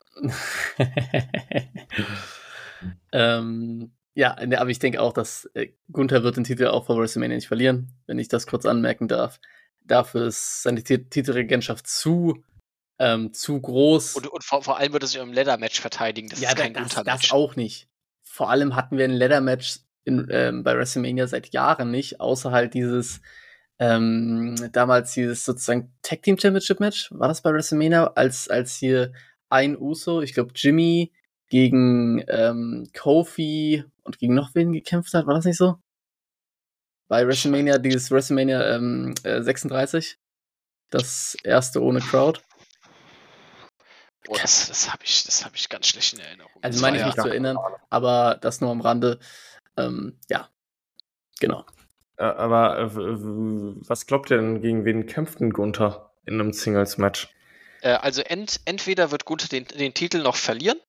ähm, ja, ne, aber ich denke auch, dass äh, Gunther wird den Titel auch vor WrestleMania nicht verlieren, wenn ich das kurz anmerken darf. Dafür ist seine Ti- Titelregentschaft zu, ähm, zu groß. Und, und vor, vor allem wird er sich im Leather-Match verteidigen. Das ja, ist kein das, Gunther-Match. das auch nicht. Vor allem hatten wir ein Leather-Match in, ähm, bei WrestleMania seit Jahren nicht, außer halt dieses ähm, damals dieses sozusagen Tag Team Championship Match. War das bei WrestleMania, als, als hier ein Uso, ich glaube Jimmy, gegen ähm, Kofi und gegen noch wen gekämpft hat? War das nicht so? Bei WrestleMania, dieses WrestleMania ähm, äh, sechsunddreißig. Das erste ohne Crowd. Boah, das, das habe ich, das hab ich ganz schlecht in Erinnerung. Also Das meine war ich ja- mich zu erinnern, aber das nur am Rande. Ähm, ja, genau. Äh, aber äh, w- w- was glaubt ihr denn, gegen wen kämpft denn Gunther in einem Singles-Match? Äh, also ent, entweder wird Gunther den, den Titel noch verlieren,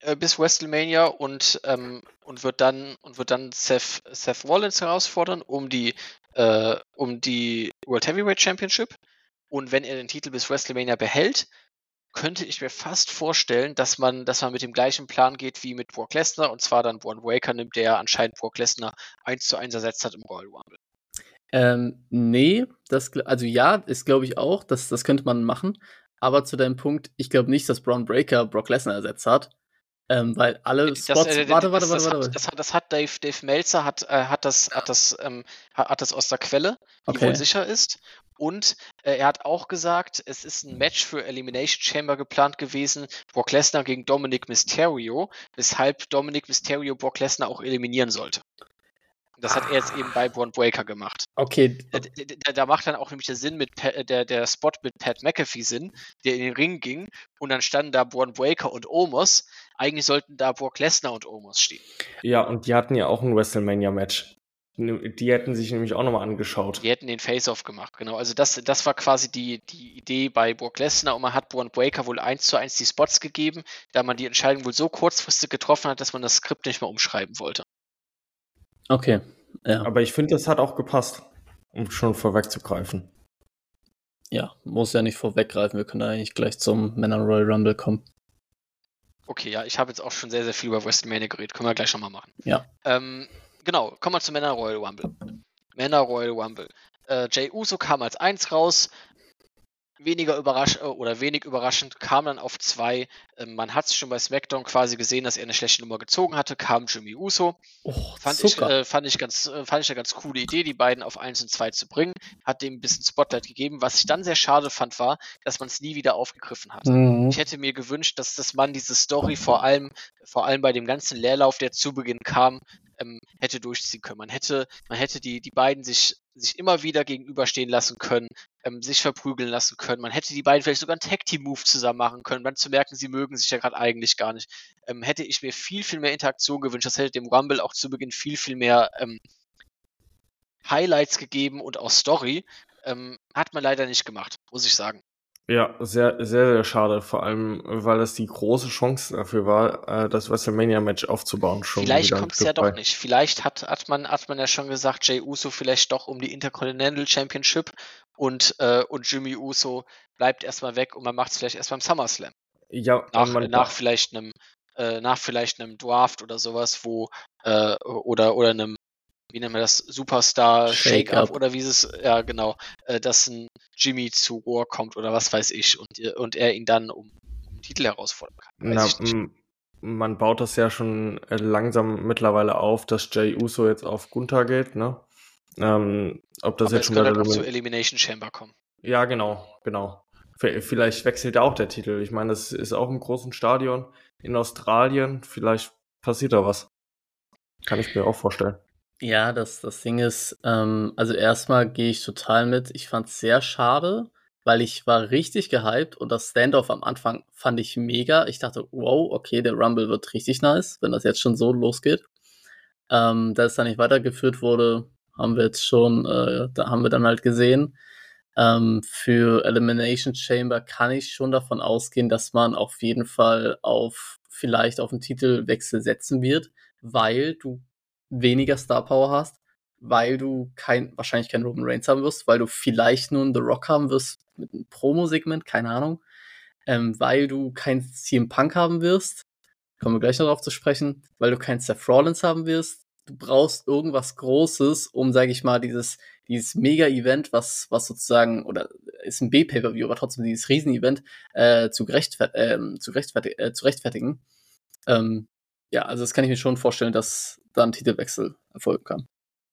äh, bis WrestleMania und, ähm, und wird dann und wird dann Seth, Seth Rollins herausfordern um die, äh, um die World Heavyweight Championship. Und wenn er den Titel bis WrestleMania behält, könnte ich mir fast vorstellen, dass man, dass man mit dem gleichen Plan geht wie mit Brock Lesnar, und zwar dann Braun Breaker nimmt, der anscheinend Brock Lesnar eins zu eins ersetzt hat im Royal Rumble. Ähm, nee, das, gl- also ja, ist glaube ich auch, das, das könnte man machen. Aber zu deinem Punkt, ich glaube nicht, dass Braun Breaker Brock Lesnar ersetzt hat. Ähm, weil alle Das, Spots. äh, Warte, das, warte, warte, das, warte. hat, warte. das, hat, das hat Dave, Dave Meltzer hat, äh, hat das, hat das, ähm, hat, hat das aus der Quelle, die wohl Okay. sicher ist. Und äh, er hat auch gesagt, es ist ein Match für Elimination Chamber geplant gewesen, Brock Lesnar gegen Dominic Mysterio, weshalb Dominic Mysterio Brock Lesnar auch eliminieren sollte. Das hat er jetzt eben bei Braun Breaker gemacht. Okay. Da, da, da macht dann auch nämlich der Sinn mit Pa- der, der Spot mit Pat McAfee Sinn, der in den Ring ging und dann standen da Braun Breaker und Omos. Eigentlich sollten da Brock Lesnar und Omos stehen. Ja, und die hatten ja auch ein WrestleMania-Match. Die hätten sich nämlich auch nochmal angeschaut. Die hätten den Face-Off gemacht, genau. Also das, das war quasi die, die Idee bei Brock Lesnar und man hat Braun Breaker wohl eins zu eins die Spots gegeben, da man die Entscheidung wohl so kurzfristig getroffen hat, dass man das Skript nicht mehr umschreiben wollte. Okay, ja. Aber ich finde, das hat auch gepasst, um schon vorwegzugreifen. Ja, muss ja nicht vorweggreifen. Wir können eigentlich gleich zum Männer Royal Rumble kommen. Okay, ja, ich habe jetzt auch schon sehr, sehr viel über WrestleMania geredet. Können wir gleich nochmal machen. Ja. Ähm, genau, kommen wir zum Männer Royal Rumble. Männer Royal Rumble. Äh, Jey Uso kam als eins raus. Weniger überraschend oder wenig überraschend kam dann auf zwei. Ähm, man hat es schon bei SmackDown quasi gesehen, dass er eine schlechte Nummer gezogen hatte. Kam Jimmy Uso. Oh, Fand ich, Zucker. äh, fand ich ganz, äh, fand ich eine ganz coole Idee, die beiden auf eins und zwei zu bringen. Hat dem ein bisschen Spotlight gegeben. Was ich dann sehr schade fand, war, dass man es nie wieder aufgegriffen hat. Mhm. Ich hätte mir gewünscht, dass das Mann diese Story vor allem, vor allem bei dem ganzen Leerlauf, der zu Beginn kam, ähm, hätte durchziehen können. Man hätte, man hätte die, die beiden sich, sich immer wieder gegenüberstehen lassen können, ähm, sich verprügeln lassen können. Man hätte die beiden vielleicht sogar einen Tag-Team-Move zusammen machen können, dann zu merken, sie mögen sich ja gerade eigentlich gar nicht. Ähm, hätte ich mir viel, viel mehr Interaktion gewünscht. Das hätte dem Rumble auch zu Beginn viel, viel mehr ähm, Highlights gegeben und auch Story. Ähm, hat man leider nicht gemacht, muss ich sagen. Ja, sehr, sehr, sehr schade. Vor allem, weil das die große Chance dafür war, äh, das WrestleMania-Match aufzubauen. Schon Vielleicht wieder ein kommt es Stück ja doch weit. nicht. Vielleicht hat, hat, man, hat man ja schon gesagt, Jey Uso vielleicht doch um die Intercontinental Championship und, äh, und Jimmy Uso bleibt erstmal weg und man macht es vielleicht erst beim SummerSlam. Ja, Nach, man, nach vielleicht einem äh, nach vielleicht einem Draft oder sowas, wo äh, oder oder einem, wie nennen wir das, Superstar Shake-up. Shake-up oder wie es, ja genau, äh, dass ein Jimmy zu Raw kommt oder was weiß ich und, und er ihn dann um, um den Titel herausfordern kann. Weiß na, ich nicht. m- man baut das ja schon äh, langsam mittlerweile auf, dass Jey Uso jetzt auf Gunther geht, ne? Ähm, ob das Aber jetzt es schon könnte wieder halt auch so- zur Elimination Chamber kommen. Ja, genau, genau. V- Vielleicht wechselt auch der Titel. Ich meine, es ist auch im großen Stadion in Australien. Vielleicht passiert da was. Kann ich mir auch vorstellen. Ja, das, das Ding ist, ähm, also erstmal gehe ich total mit. Ich fand es sehr schade, weil ich war richtig gehypt und das Standoff am Anfang fand ich mega. Ich dachte, wow, okay, der Rumble wird richtig nice, wenn das jetzt schon so losgeht. Ähm, da es dann nicht weitergeführt wurde, haben wir jetzt schon, äh, da haben wir dann halt gesehen. Ähm, für Elimination Chamber kann ich schon davon ausgehen, dass man auf jeden Fall auf vielleicht auf einen Titelwechsel setzen wird, weil du weniger Star Power hast, weil du kein, wahrscheinlich keinen Roman Reigns haben wirst, weil du vielleicht nur einen The Rock haben wirst mit einem Promo-Segment, keine Ahnung, ähm, weil du kein C M Punk haben wirst, kommen wir gleich noch darauf zu sprechen, weil du keinen Seth Rollins haben wirst. Du brauchst irgendwas Großes, um, sage ich mal, dieses dieses Mega-Event, was was sozusagen, oder ist ein B-Pay-Per-View, aber trotzdem dieses Riesen-Event äh, zu, gerechtfer ähm, zu, rechtfertig äh, zu rechtfertigen. Ähm, ja, also das kann ich mir schon vorstellen, dass da ein Titelwechsel erfolgen kann.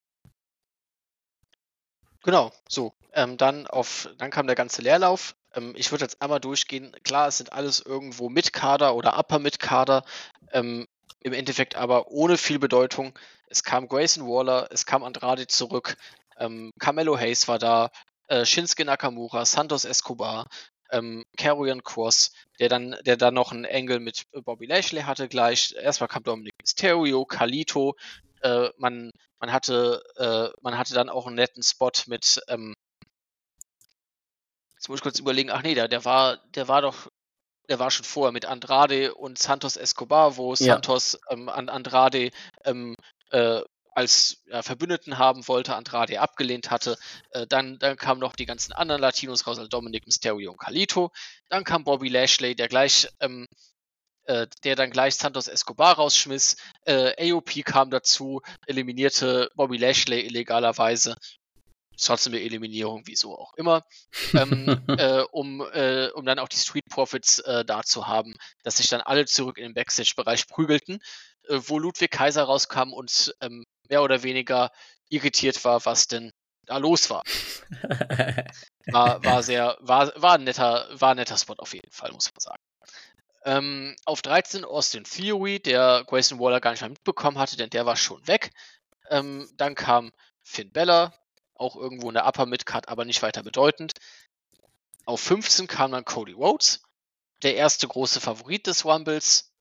Genau, so. Ähm, dann auf, dann kam der ganze Leerlauf. Ähm, ich würde jetzt einmal durchgehen. Klar, es sind alles irgendwo Mitkader oder Upper Mitkader. Ähm, Im Endeffekt aber ohne viel Bedeutung. Es kam Grayson Waller, es kam Andrade zurück, ähm, Carmelo Hayes war da, äh, Shinsuke Nakamura, Santos Escobar, ähm, Karrion Kross, der dann, der dann noch einen Angle mit Bobby Lashley hatte gleich. Erstmal kam Dominic Mysterio, Carlito. Äh, man, man hatte, äh, man hatte dann auch einen netten Spot mit, ähm, jetzt muss ich kurz überlegen, ach nee, der, der war, der war doch, der war schon vorher mit Andrade und Santos Escobar, wo Ja. Santos ähm, an Andrade ähm, äh, als ja, Verbündeten haben wollte, Andrade abgelehnt hatte. Äh, dann, dann kamen noch die ganzen anderen Latinos raus, also Dominic Mysterio und Carlito. Dann kam Bobby Lashley, der gleich, ähm, äh, der dann gleich Santos Escobar rausschmiss. Äh, A O P kam dazu, eliminierte Bobby Lashley illegalerweise. Trotzdem eine Eliminierung, wieso auch immer, ähm, äh, um, äh, um dann auch die Street Profits äh, da zu haben, dass sich dann alle zurück in den Backstage-Bereich prügelten, äh, wo Ludwig Kaiser rauskam und ähm, mehr oder weniger irritiert war, was denn da los war. War, war sehr, war, war ein netter, war ein netter Spot auf jeden Fall, muss man sagen. Ähm, auf dreizehn Austin Theory, der Grayson Waller gar nicht mehr mitbekommen hatte, denn der war schon weg. Ähm, dann kam Finn Balor, auch irgendwo in der Upper Midcard, aber nicht weiter bedeutend. Auf fünfzehn kam dann Cody Rhodes, der erste große Favorit des Rumbles.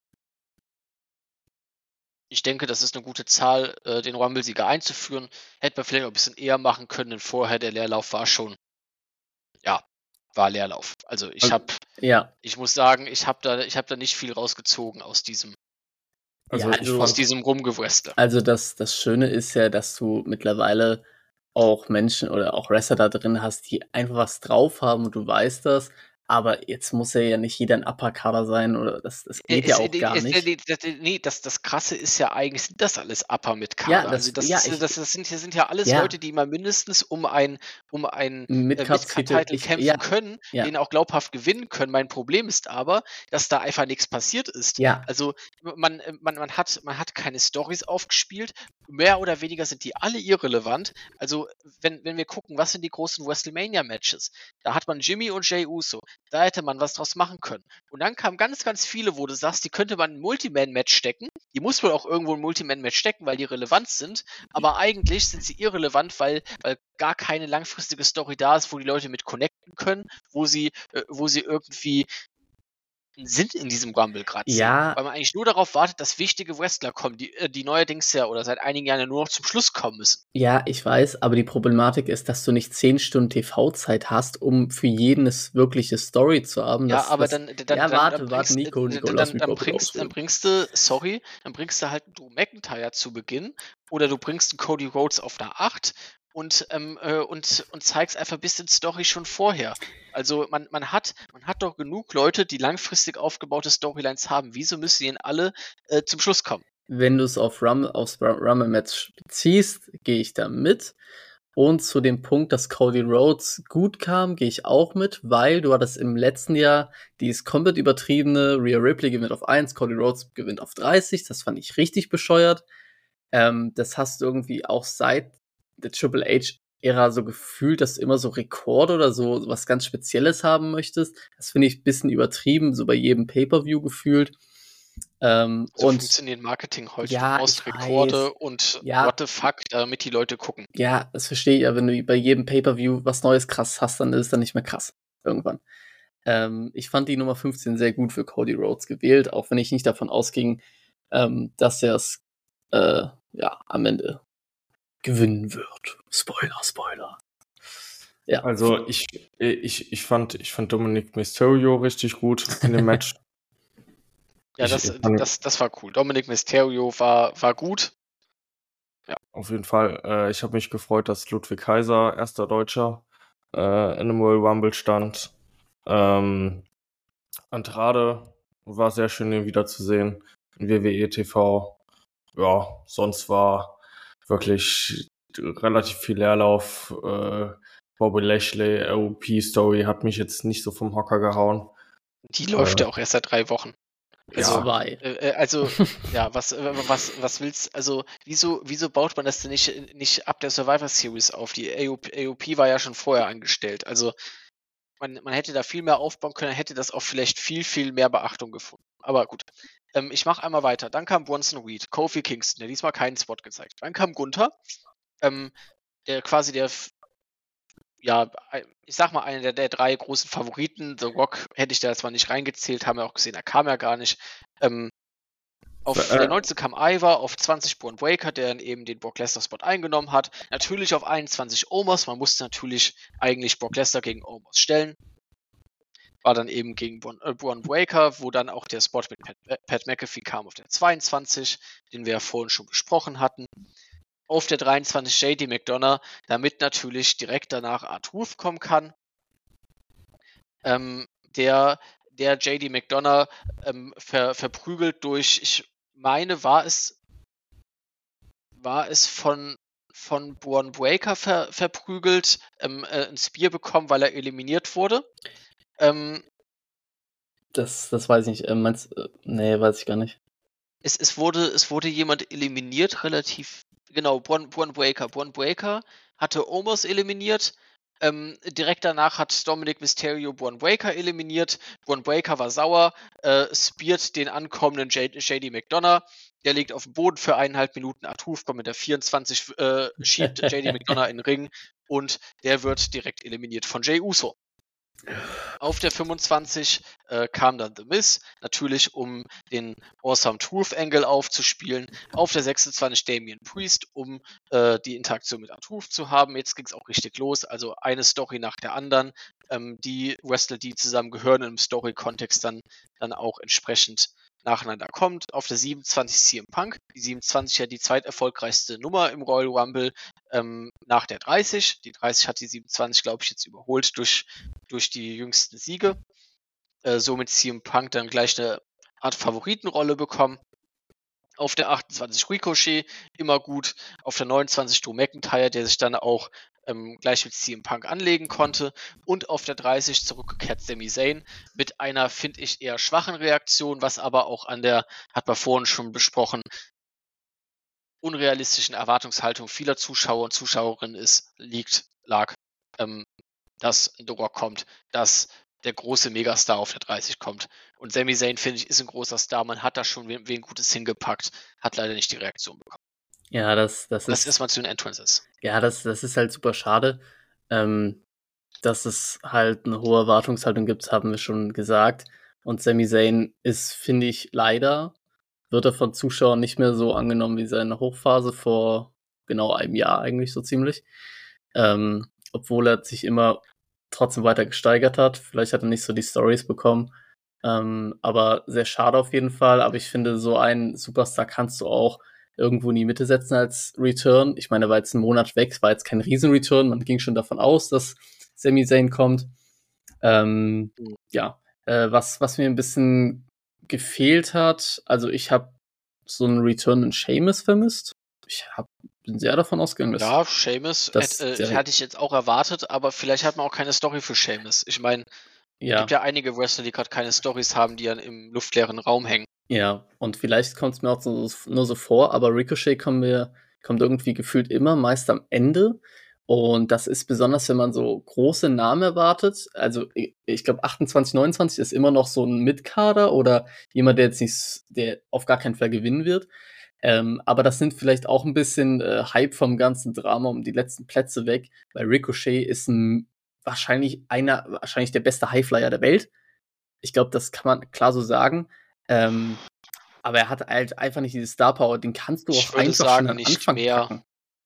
Ich denke, das ist eine gute Zahl, äh, den Rumble-Sieger einzuführen. Hätte man vielleicht auch ein bisschen eher machen können, denn vorher der Leerlauf war schon, ja, war Leerlauf. Also ich habe, Ja. ich muss sagen, ich habe da, ich habe da nicht viel rausgezogen aus diesem, Also Ja, ich also- aus fand, diesem Rumgewrestle. Also das, das Schöne ist ja, dass du mittlerweile auch Menschen oder auch Wrestler da drin hast, die einfach was drauf haben und du weißt das. Aber jetzt muss ja nicht jeder ein Upper-Kader sein oder das, das geht ja Es- auch gar es- nicht. das- Nee, das, das Krasse ist ja eigentlich, sind das alles Upper mit Kader. Ja, das- also das, ja, ist, ich- das, das, sind, das sind ja alles Ja. Leute, die mal mindestens um ein um ein äh, Mid-Card-Titel, Mid-Card-Title ich- kämpfen ja, können, ja. den auch glaubhaft gewinnen können. Mein Problem ist aber, dass da einfach nichts passiert ist. Ja, Also man, man, man, hat, man hat keine Storys aufgespielt. Mehr oder weniger sind die alle irrelevant. Also wenn, wenn wir gucken, was sind die großen WrestleMania-Matches? Da hat man Jimmy und Jey Uso. Da hätte man was draus machen können. Und dann kamen ganz, ganz viele, wo du sagst, die könnte man in ein Multiman-Match stecken. Die muss man auch irgendwo in ein Multiman-Match stecken, weil die relevant sind. Aber eigentlich sind sie irrelevant, weil, weil gar keine langfristige Story da ist, wo die Leute mit connecten können, wo sie, äh, wo sie irgendwie einen Sinn in diesem Rumble gerade Ja. sehen. Weil man eigentlich nur darauf wartet, dass wichtige Wrestler kommen, die, äh, die neuerdings ja oder seit einigen Jahren ja nur noch zum Schluss kommen müssen. ja, ich weiß, aber die Problematik ist, dass du nicht zehn Stunden T V-Zeit hast, um für jeden eine wirkliche Story zu haben. Ja, Das, aber das, dann, dann, ja, dann, warte, dann warte, bringst, Nico, dann, Nico, dann, lass mich dann, mal bitte bringst, dann ausreden. bringst du, sorry, dann bringst du halt einen Drew McIntyre zu Beginn oder du bringst einen Cody Rhodes auf der acht und, ähm, äh, und, und zeigst einfach ein bisschen Story schon vorher. Also man, man, hat, man hat doch genug Leute, die langfristig aufgebaute Storylines haben. Wieso müssen die denn alle äh, zum Schluss kommen? Wenn du es auf Rum, aufs Rum- Rumble-Match beziehst, gehe ich da mit. Und zu dem Punkt, dass Cody Rhodes gut kam, gehe ich auch mit, weil du hattest im letzten Jahr dieses komplett übertriebene Rhea Ripley gewinnt auf eins, Cody Rhodes gewinnt auf dreißig. Das fand ich richtig bescheuert. Ähm, das hast du irgendwie auch seit der Triple H-Ära so gefühlt, dass du immer so Rekorde oder so was ganz Spezielles haben möchtest. Das finde ich ein bisschen übertrieben, so bei jedem Pay-Per-View gefühlt. Ähm, So und funktioniert Marketing heute. Ja, du brauchst ich Rekorde weiß. und Ja. what the fuck, damit die Leute gucken. ja, das verstehe ich, aber wenn du bei jedem Pay-Per-View was Neues krass hast, dann ist es dann nicht mehr krass. Irgendwann. Ähm, ich fand die Nummer fünfzehn sehr gut für Cody Rhodes gewählt, auch wenn ich nicht davon ausging, ähm, dass er es äh, ja, am Ende gewinnen wird. Spoiler, Spoiler. Ja. also ich, ich, ich fand, ich fand Dominic Mysterio richtig gut in dem Match. Ja, Ich- das, ich fand- das, das war cool. Dominic Mysterio war, war gut. Auf jeden Fall. Äh, ich habe mich gefreut, dass Ludwig Kaiser, erster Deutscher, äh, in einem Royal Rumble stand. Ähm, Andrade war sehr schön, ihn wiederzusehen. In W W E T V. Ja, sonst war wirklich relativ viel Leerlauf. Äh, Bobby Lashley, R O P-Story hat mich jetzt nicht so vom Hocker gehauen. Die läuft Äh, ja auch erst seit drei Wochen. Also, Zwei. äh, äh, also ja, was, äh, was, was willst, also wieso, wieso baut man das denn nicht, nicht ab der Survivor Series auf? Die A O P, A O P war ja schon vorher angestellt. Also man, man hätte da viel mehr aufbauen können, hätte das auch vielleicht viel, viel mehr Beachtung gefunden. Aber gut. Ähm, ich mache einmal weiter. Dann kam Bronson Reed, Kofi Kingston, der diesmal keinen Spot gezeigt. Dann kam Gunther, ähm, der quasi der, f- ja, ein- ich sag mal, einer der, der drei großen Favoriten. The Rock hätte ich da zwar nicht reingezählt, haben wir auch gesehen, er kam ja gar nicht. Ähm, auf Äh, der neunzehn kam Ivar, auf zwanzig Braun Breaker, der dann eben den Brock Lesnar Spot eingenommen hat. Natürlich auf einundzwanzig Omos, man musste natürlich eigentlich Brock Lesnar gegen Omos stellen. war dann eben gegen Bron, äh, Bron Breakker, wo dann auch der Spot mit Pat, Pat McAfee kam auf der zweiundzwanzig, den wir ja vorhin schon besprochen hatten. Auf der dreiundzwanzig J D McDonough, damit natürlich direkt danach R-Truth kommen kann. Ähm, der, der J D McDonough ähm, ver, verprügelt durch, ich meine, war es, war es von, von Bron Breakker ver, verprügelt, ähm, äh, ein Spear bekommen, weil er eliminiert wurde. Ähm, Das, das weiß ich nicht. Äh, meinst, äh, nee, weiß ich gar nicht. es, es, wurde, es wurde jemand eliminiert, relativ, genau, Bron, Bron Breakker. Bron Breakker hatte Omos eliminiert. Ähm, direkt danach hat Dominic Mysterio Bron Breakker eliminiert. Bron Breakker war sauer, äh, speart den ankommenden J D McDonough. Der liegt auf dem Boden für eineinhalb Minuten. R-Truth kommt mit der vierundzwanzig, äh, schiebt J D McDonough in den Ring und der wird direkt eliminiert von Jey Uso. Auf der fünfundzwanzig äh, kam dann The Miz, natürlich um den Awesome Truth Angle aufzuspielen. Auf der sechsundzwanzig Damian Priest, um äh, die Interaktion mit R-Truth zu haben. Jetzt ging es auch richtig los, also eine Story nach der anderen. Ähm, die Wrestler, die zusammen gehören, im Story-Kontext dann, dann auch entsprechend nacheinander kommt. Auf der siebenundzwanzig C M Punk, die siebenundzwanzig ja die zweiterfolgreichste Nummer im Royal Rumble ähm, nach der dreißig. Die dreißig hat die siebenundzwanzig, glaube ich, jetzt überholt durch, durch die jüngsten Siege. Äh, somit C M Punk dann gleich eine Art Favoritenrolle bekommen. Auf der achtundzwanzig Ricochet, immer gut. Auf der neunundzwanzig Drew McIntyre, der sich dann auch ähm, gleich mit C M Punk anlegen konnte. Und auf der dreißig zurückgekehrt Sami Zayn mit einer, finde ich, eher schwachen Reaktion, was aber auch an der, hat man vorhin schon besprochen, unrealistischen Erwartungshaltung vieler Zuschauer und Zuschauerinnen ist, liegt, lag, ähm, dass The Rock kommt, dass der große Megastar auf der dreißig kommt. Und Sami Zayn, finde ich, ist ein großer Star. Man hat da schon wen, wen Gutes hingepackt, hat leider nicht die Reaktion bekommen. Ja, das, das Das ist. erstmal zu den Entrances. Ja, das, das ist halt super schade. Ähm, dass es halt eine hohe Erwartungshaltung gibt, haben wir schon gesagt. Und Sami Zayn ist, finde ich, leider, wird er von Zuschauern nicht mehr so angenommen wie seine Hochphase vor genau einem Jahr eigentlich so ziemlich. Ähm, obwohl er sich immer trotzdem weiter gesteigert hat. Vielleicht hat er nicht so die Stories bekommen. Ähm, aber sehr schade auf jeden Fall. Aber ich finde, so einen Superstar kannst du auch irgendwo in die Mitte setzen als Return. Ich meine, er war jetzt einen Monat weg, war jetzt kein Riesen-Return. Man ging schon davon aus, dass Sami Zayn kommt. Ähm, mhm. Ja, äh, was, was mir ein bisschen gefehlt hat, also ich habe so einen Return in Sheamus vermisst. Ich hab, bin sehr davon ausgegangen, dass... Ja, Sheamus hätte, äh, hatte ich jetzt auch erwartet, aber vielleicht hat man auch keine Story für Sheamus. Ich meine, ja. Es gibt ja einige Wrestler, die gerade keine Storys haben, die dann im luftleeren Raum hängen. Ja, und vielleicht kommt es mir auch so, nur so vor, aber Ricochet kommt, mir, kommt irgendwie gefühlt immer, meist am Ende. Und das ist besonders, wenn man so große Namen erwartet. Also ich, ich glaube achtundzwanzig, neunundzwanzig ist immer noch so ein Mitkader oder jemand, der jetzt nicht, der auf gar keinen Fall gewinnen wird. Ähm, aber das nimmt vielleicht auch ein bisschen äh, Hype vom ganzen Drama um die letzten Plätze weg, weil Ricochet ist ein, wahrscheinlich einer, wahrscheinlich der beste Highflyer der Welt. Ich glaube, das kann man klar so sagen. Ähm, aber er hat halt einfach nicht diese Star Power, den kannst du ich auch würde einfach sagen, schon an nicht Anfang mehr. packen.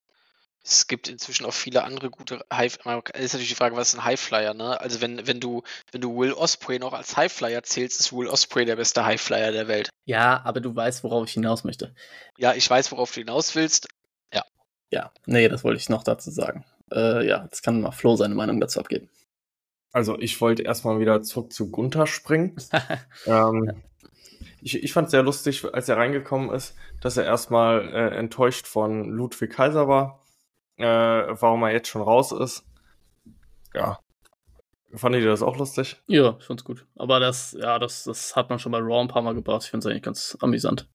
Es gibt inzwischen auch viele andere gute High. Ist natürlich die Frage, was ist ein Highflyer, ne? Also wenn, wenn du, wenn du Will Ospreay noch als Highflyer zählst, ist Will Ospreay der beste Highflyer der Welt. Ja, aber du weißt, worauf ich hinaus möchte. Ja, ich weiß, worauf du hinaus willst. Ja. Ja, nee, das wollte ich noch dazu sagen. Äh, ja, jetzt kann mal Flo seine Meinung dazu abgeben. Also ich wollte erstmal wieder zurück zu Gunther springen. ähm, ja. Ich, ich fand es sehr lustig, als er reingekommen ist, dass er erstmal äh, enttäuscht von Ludwig Kaiser war, äh, warum er jetzt schon raus ist. Ja. Fandet ihr das auch lustig? Ja, ich fand's gut. Aber das, ja, das, das hat man schon bei Raw ein paar Mal gebracht. Ich find's eigentlich ganz amüsant.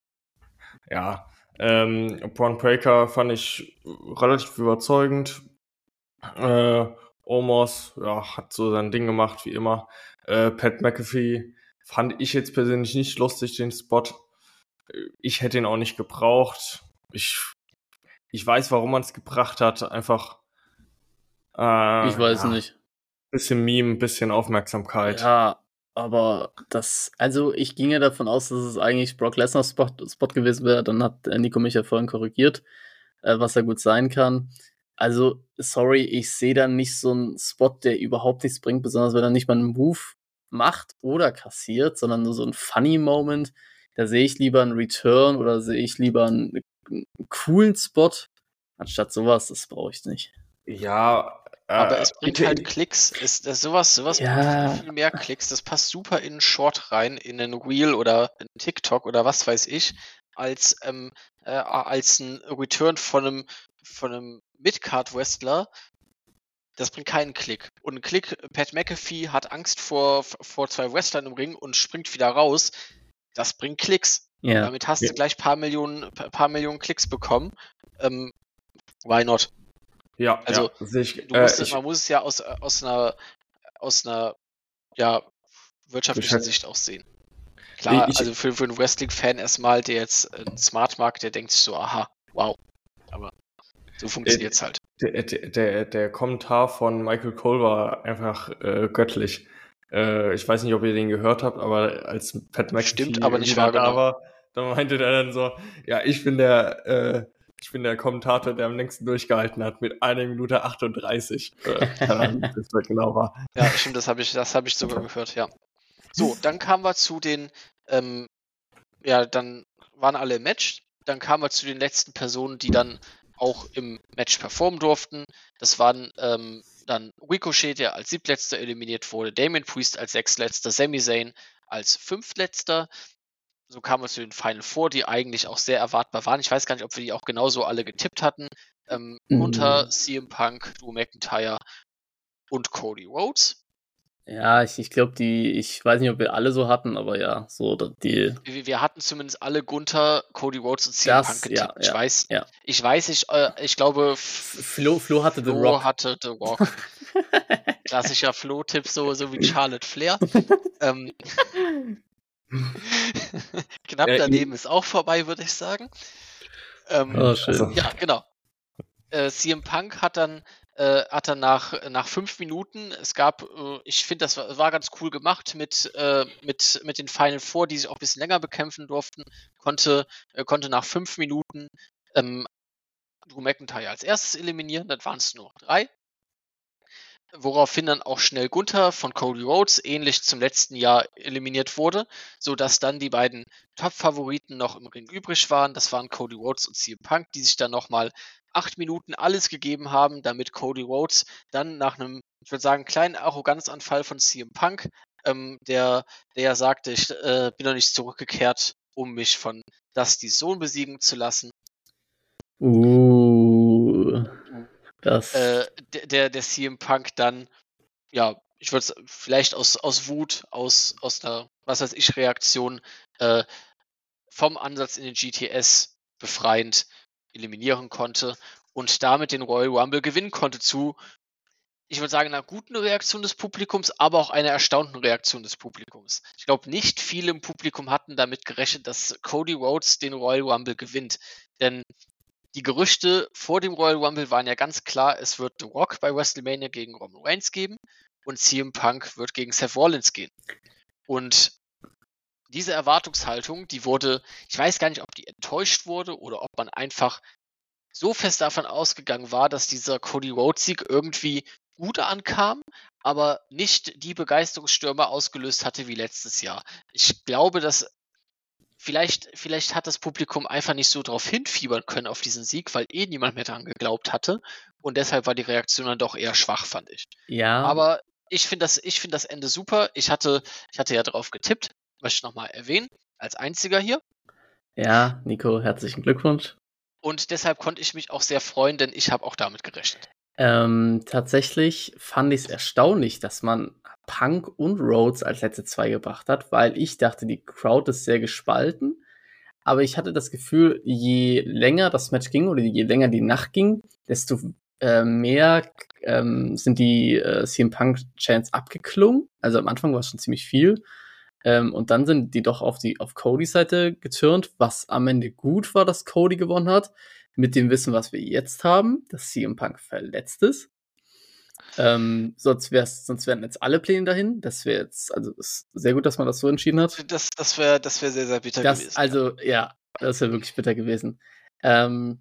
Ja. Ähm, Bron Breakker fand ich relativ überzeugend. Äh, Omos, ja, hat so sein Ding gemacht, wie immer. Äh, Pat McAfee fand ich jetzt persönlich nicht lustig, den Spot. Ich hätte ihn auch nicht gebraucht. Ich, ich weiß, warum man es gebracht hat. Einfach. Äh, ich weiß ja, nicht. Bisschen Meme, bisschen Aufmerksamkeit. Ja, aber das, also ich ging ja davon aus, dass es eigentlich Brock Lesnar's Spot, Spot gewesen wäre. Dann hat Nico mich ja vorhin korrigiert, äh, was ja gut sein kann. Also, sorry, ich sehe da nicht so einen Spot, der überhaupt nichts bringt, besonders wenn er nicht mal einen Move macht oder kassiert, sondern nur so ein funny Moment. Da sehe ich lieber einen Return oder sehe ich lieber einen, einen coolen Spot, anstatt sowas. Das brauche ich nicht. Ja, äh, Aber es bringt ich- halt Klicks. Es, das, sowas sowas Ja. bringt viel, viel mehr Klicks. Das passt super in einen Short rein, in einen Reel oder in TikTok oder was weiß ich, als, ähm, äh, als ein Return von einem, von einem Mid-Card-Wrestler. Das bringt keinen Klick. Und ein Klick, Pat McAfee hat Angst vor, vor zwei Wrestlern im Ring und springt wieder raus. Das bringt Klicks. Ja. Damit hast Ja. du gleich paar Millionen, paar Millionen Klicks bekommen. Ähm, why not? ja, Also, ja, sehe ich, Du äh, musst, ich, man muss es ja aus, aus einer, aus einer ja, wirtschaftlichen Geschäft- Sicht auch sehen. Klar, Ich- also für, für einen Wrestling-Fan erstmal, der jetzt einen Smart mag, der denkt sich so, aha, wow. Aber so funktioniert es halt. der, der, der, der Kommentar von Michael Cole war einfach äh, göttlich. Äh, ich weiß nicht, ob ihr den gehört habt, aber als Pat McAfee Stimmt, aber nicht wieder da wahrgenommen. war, dann meinte der dann so, ja, ich bin der, äh, ich bin der Kommentator, der am längsten durchgehalten hat mit einer Minute achtunddreißig. Äh, keine Ahnung, wie das genau war. Ja, stimmt, das habe ich, das habe ich sogar gehört, ja. So, dann kamen wir zu den, ähm, ja, dann waren alle im Match. Dann kamen wir zu den letzten Personen, die dann auch im Match performen durften. Das waren ähm, dann Ricochet, der als siebtletzter eliminiert wurde, Damien Priest als sechstletzter, Sami Zayn als fünftletzter. So kamen wir zu den Final Four, die eigentlich auch sehr erwartbar waren. Ich weiß gar nicht, ob wir die auch genauso alle getippt hatten. Ähm, Mhm. Gunther, C M Punk, Drew McIntyre und Cody Rhodes. Ja, ich, ich glaube, die, ich weiß nicht, ob wir alle so hatten, aber ja, so da- die. Wir, wir hatten zumindest alle Gunther, Cody Rhodes und C M Das, Punk getippt. ja, ich ja, weiß, ja. ich weiß, ich, äh, ich glaube, Flo, Flo hatte The Flo Rock. hatte The Rock. Klassischer Flo-Tipp, so, so wie Charlotte Flair. ähm, Knapp Äh, daneben ist auch vorbei, würde ich sagen. Ähm, Oh, schön. Also- Ja, genau. Äh, C M Punk hat dann, äh, hat dann nach, nach fünf Minuten, es gab, äh, ich finde, das war, war ganz cool gemacht mit, äh, mit, mit den Final Four, die sich auch ein bisschen länger bekämpfen durften, konnte, äh, konnte nach fünf Minuten ähm, Drew McIntyre als erstes eliminieren, dann waren es nur noch drei. Woraufhin dann auch schnell Gunther von Cody Rhodes ähnlich zum letzten Jahr eliminiert wurde, sodass dann die beiden Top-Favoriten noch im Ring übrig waren. Das waren Cody Rhodes und C M Punk, die sich dann nochmal acht Minuten alles gegeben haben, damit Cody Rhodes dann nach einem, ich würde sagen, kleinen Arroganzanfall von C M Punk, ähm, der, der ja sagte, ich äh, bin noch nicht zurückgekehrt, um mich von Dustys Sohn besiegen zu lassen. Uh, das. Äh, der, der, der C M Punk dann, ja, ich würde es vielleicht aus, aus Wut, aus, aus einer, was weiß ich, Reaktion äh, vom Ansatz in den G T S befreiend eliminieren konnte und damit den Royal Rumble gewinnen konnte zu, ich würde sagen, einer guten Reaktion des Publikums, aber auch einer erstaunten Reaktion des Publikums. Ich glaube, nicht viele im Publikum hatten damit gerechnet, dass Cody Rhodes den Royal Rumble gewinnt, denn die Gerüchte vor dem Royal Rumble waren ja ganz klar, es wird The Rock bei WrestleMania gegen Roman Reigns geben und C M Punk wird gegen Seth Rollins gehen. Und diese Erwartungshaltung, die wurde, ich weiß gar nicht, ob die enttäuscht wurde oder ob man einfach so fest davon ausgegangen war, dass dieser Cody Rhodes-Sieg irgendwie gut ankam, aber nicht die Begeisterungsstürme ausgelöst hatte wie letztes Jahr. Ich glaube, dass Vielleicht, vielleicht hat das Publikum einfach nicht so drauf hinfiebern können auf diesen Sieg, weil eh niemand mehr daran geglaubt hatte. Und deshalb war die Reaktion dann doch eher schwach, fand ich. Ja, Aber ich finde das, ich finde das Ende super. Ich hatte, ich hatte ja drauf getippt, möchte ich nochmal erwähnen, als einziger hier. ja, Nico, herzlichen Glückwunsch. Und deshalb konnte ich mich auch sehr freuen, denn ich habe auch damit gerechnet. Ähm, tatsächlich fand ich es erstaunlich, dass man Punk und Rhodes als letzte zwei gebracht hat, weil ich dachte, die Crowd ist sehr gespalten. Aber ich hatte das Gefühl, je länger das Match ging oder je länger die Nacht ging, desto äh, mehr ähm, sind die äh, C M Punk-Chants abgeklungen. Also am Anfang war es schon ziemlich viel. Ähm, und dann sind die doch auf die auf Codys Seite geturnt, was am Ende gut war, dass Cody gewonnen hat. Mit dem Wissen, was wir jetzt haben, dass C M Punk verletzt ist. Ähm, sonst, wär's, sonst wären jetzt alle Pläne dahin. Das wäre jetzt, also ist sehr gut, dass man das so entschieden hat. Das, das wäre das wär sehr, sehr bitter Das, gewesen. also, ja, das wäre wirklich bitter gewesen. Ähm,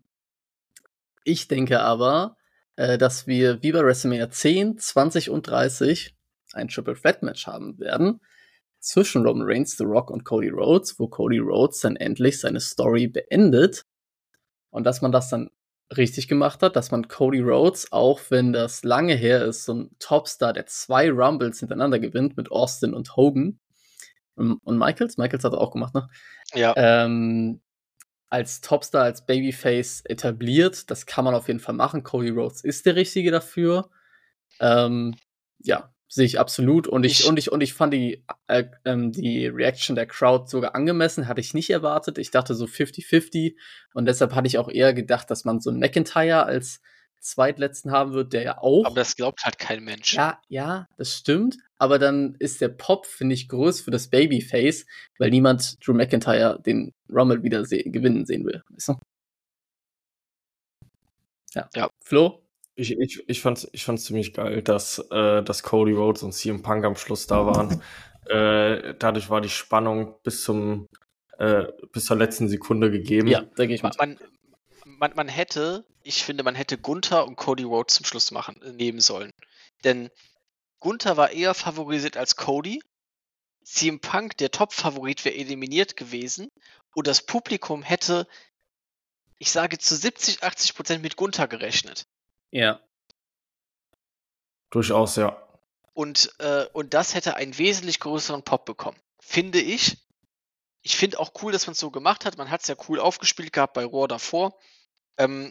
ich denke aber, äh, dass wir wie bei WrestleMania zehn, zwanzig und dreißig ein Triple Threat Match haben werden zwischen Roman Reigns, The Rock und Cody Rhodes, wo Cody Rhodes dann endlich seine Story beendet und dass man das dann richtig gemacht hat, dass man Cody Rhodes, auch wenn das lange her ist, so ein Topstar, der zwei Rumbles hintereinander gewinnt mit Austin und Hogan und, und Michaels, Michaels hat er auch gemacht, ne? Ja. Ähm, als Topstar, als Babyface etabliert, das kann man auf jeden Fall machen. Cody Rhodes ist der Richtige dafür. Ähm, ja, sehe ich absolut. Und ich, Ich- und ich, und ich fand die, äh, ähm, die Reaction der Crowd sogar angemessen, hatte ich nicht erwartet. Ich dachte so fifty fifty und deshalb hatte ich auch eher gedacht, dass man so einen McIntyre als Zweitletzten haben wird, der ja auch. Aber das glaubt halt kein Mensch. Ja, ja, das stimmt. Aber dann ist der Pop, finde ich, groß für das Babyface, weil niemand Drew McIntyre den Rumble wieder se- gewinnen sehen will. Weißt du? Ja. Ja. Flo? Ich, ich, ich fand's, ich fand's ziemlich geil, dass, äh, dass Cody Rhodes und C M Punk am Schluss da waren. äh, dadurch war die Spannung bis zum, äh, bis zur letzten Sekunde gegeben. Ja, da gehe ich Man, mit. man, man, man hätte, ich finde, man hätte Gunther und Cody Rhodes zum Schluss machen, äh, nehmen sollen. Denn Gunther war eher favorisiert als Cody. C M Punk, der Top-Favorit, wäre eliminiert gewesen. Und das Publikum hätte, ich sage, zu siebzig, achtzig Prozent mit Gunther gerechnet. Ja. Durchaus, ja. Und, äh, und das hätte einen wesentlich größeren Pop bekommen. Finde ich. Ich finde auch cool, dass man es so gemacht hat. Man hat es ja cool aufgespielt gehabt bei Raw davor. Ähm,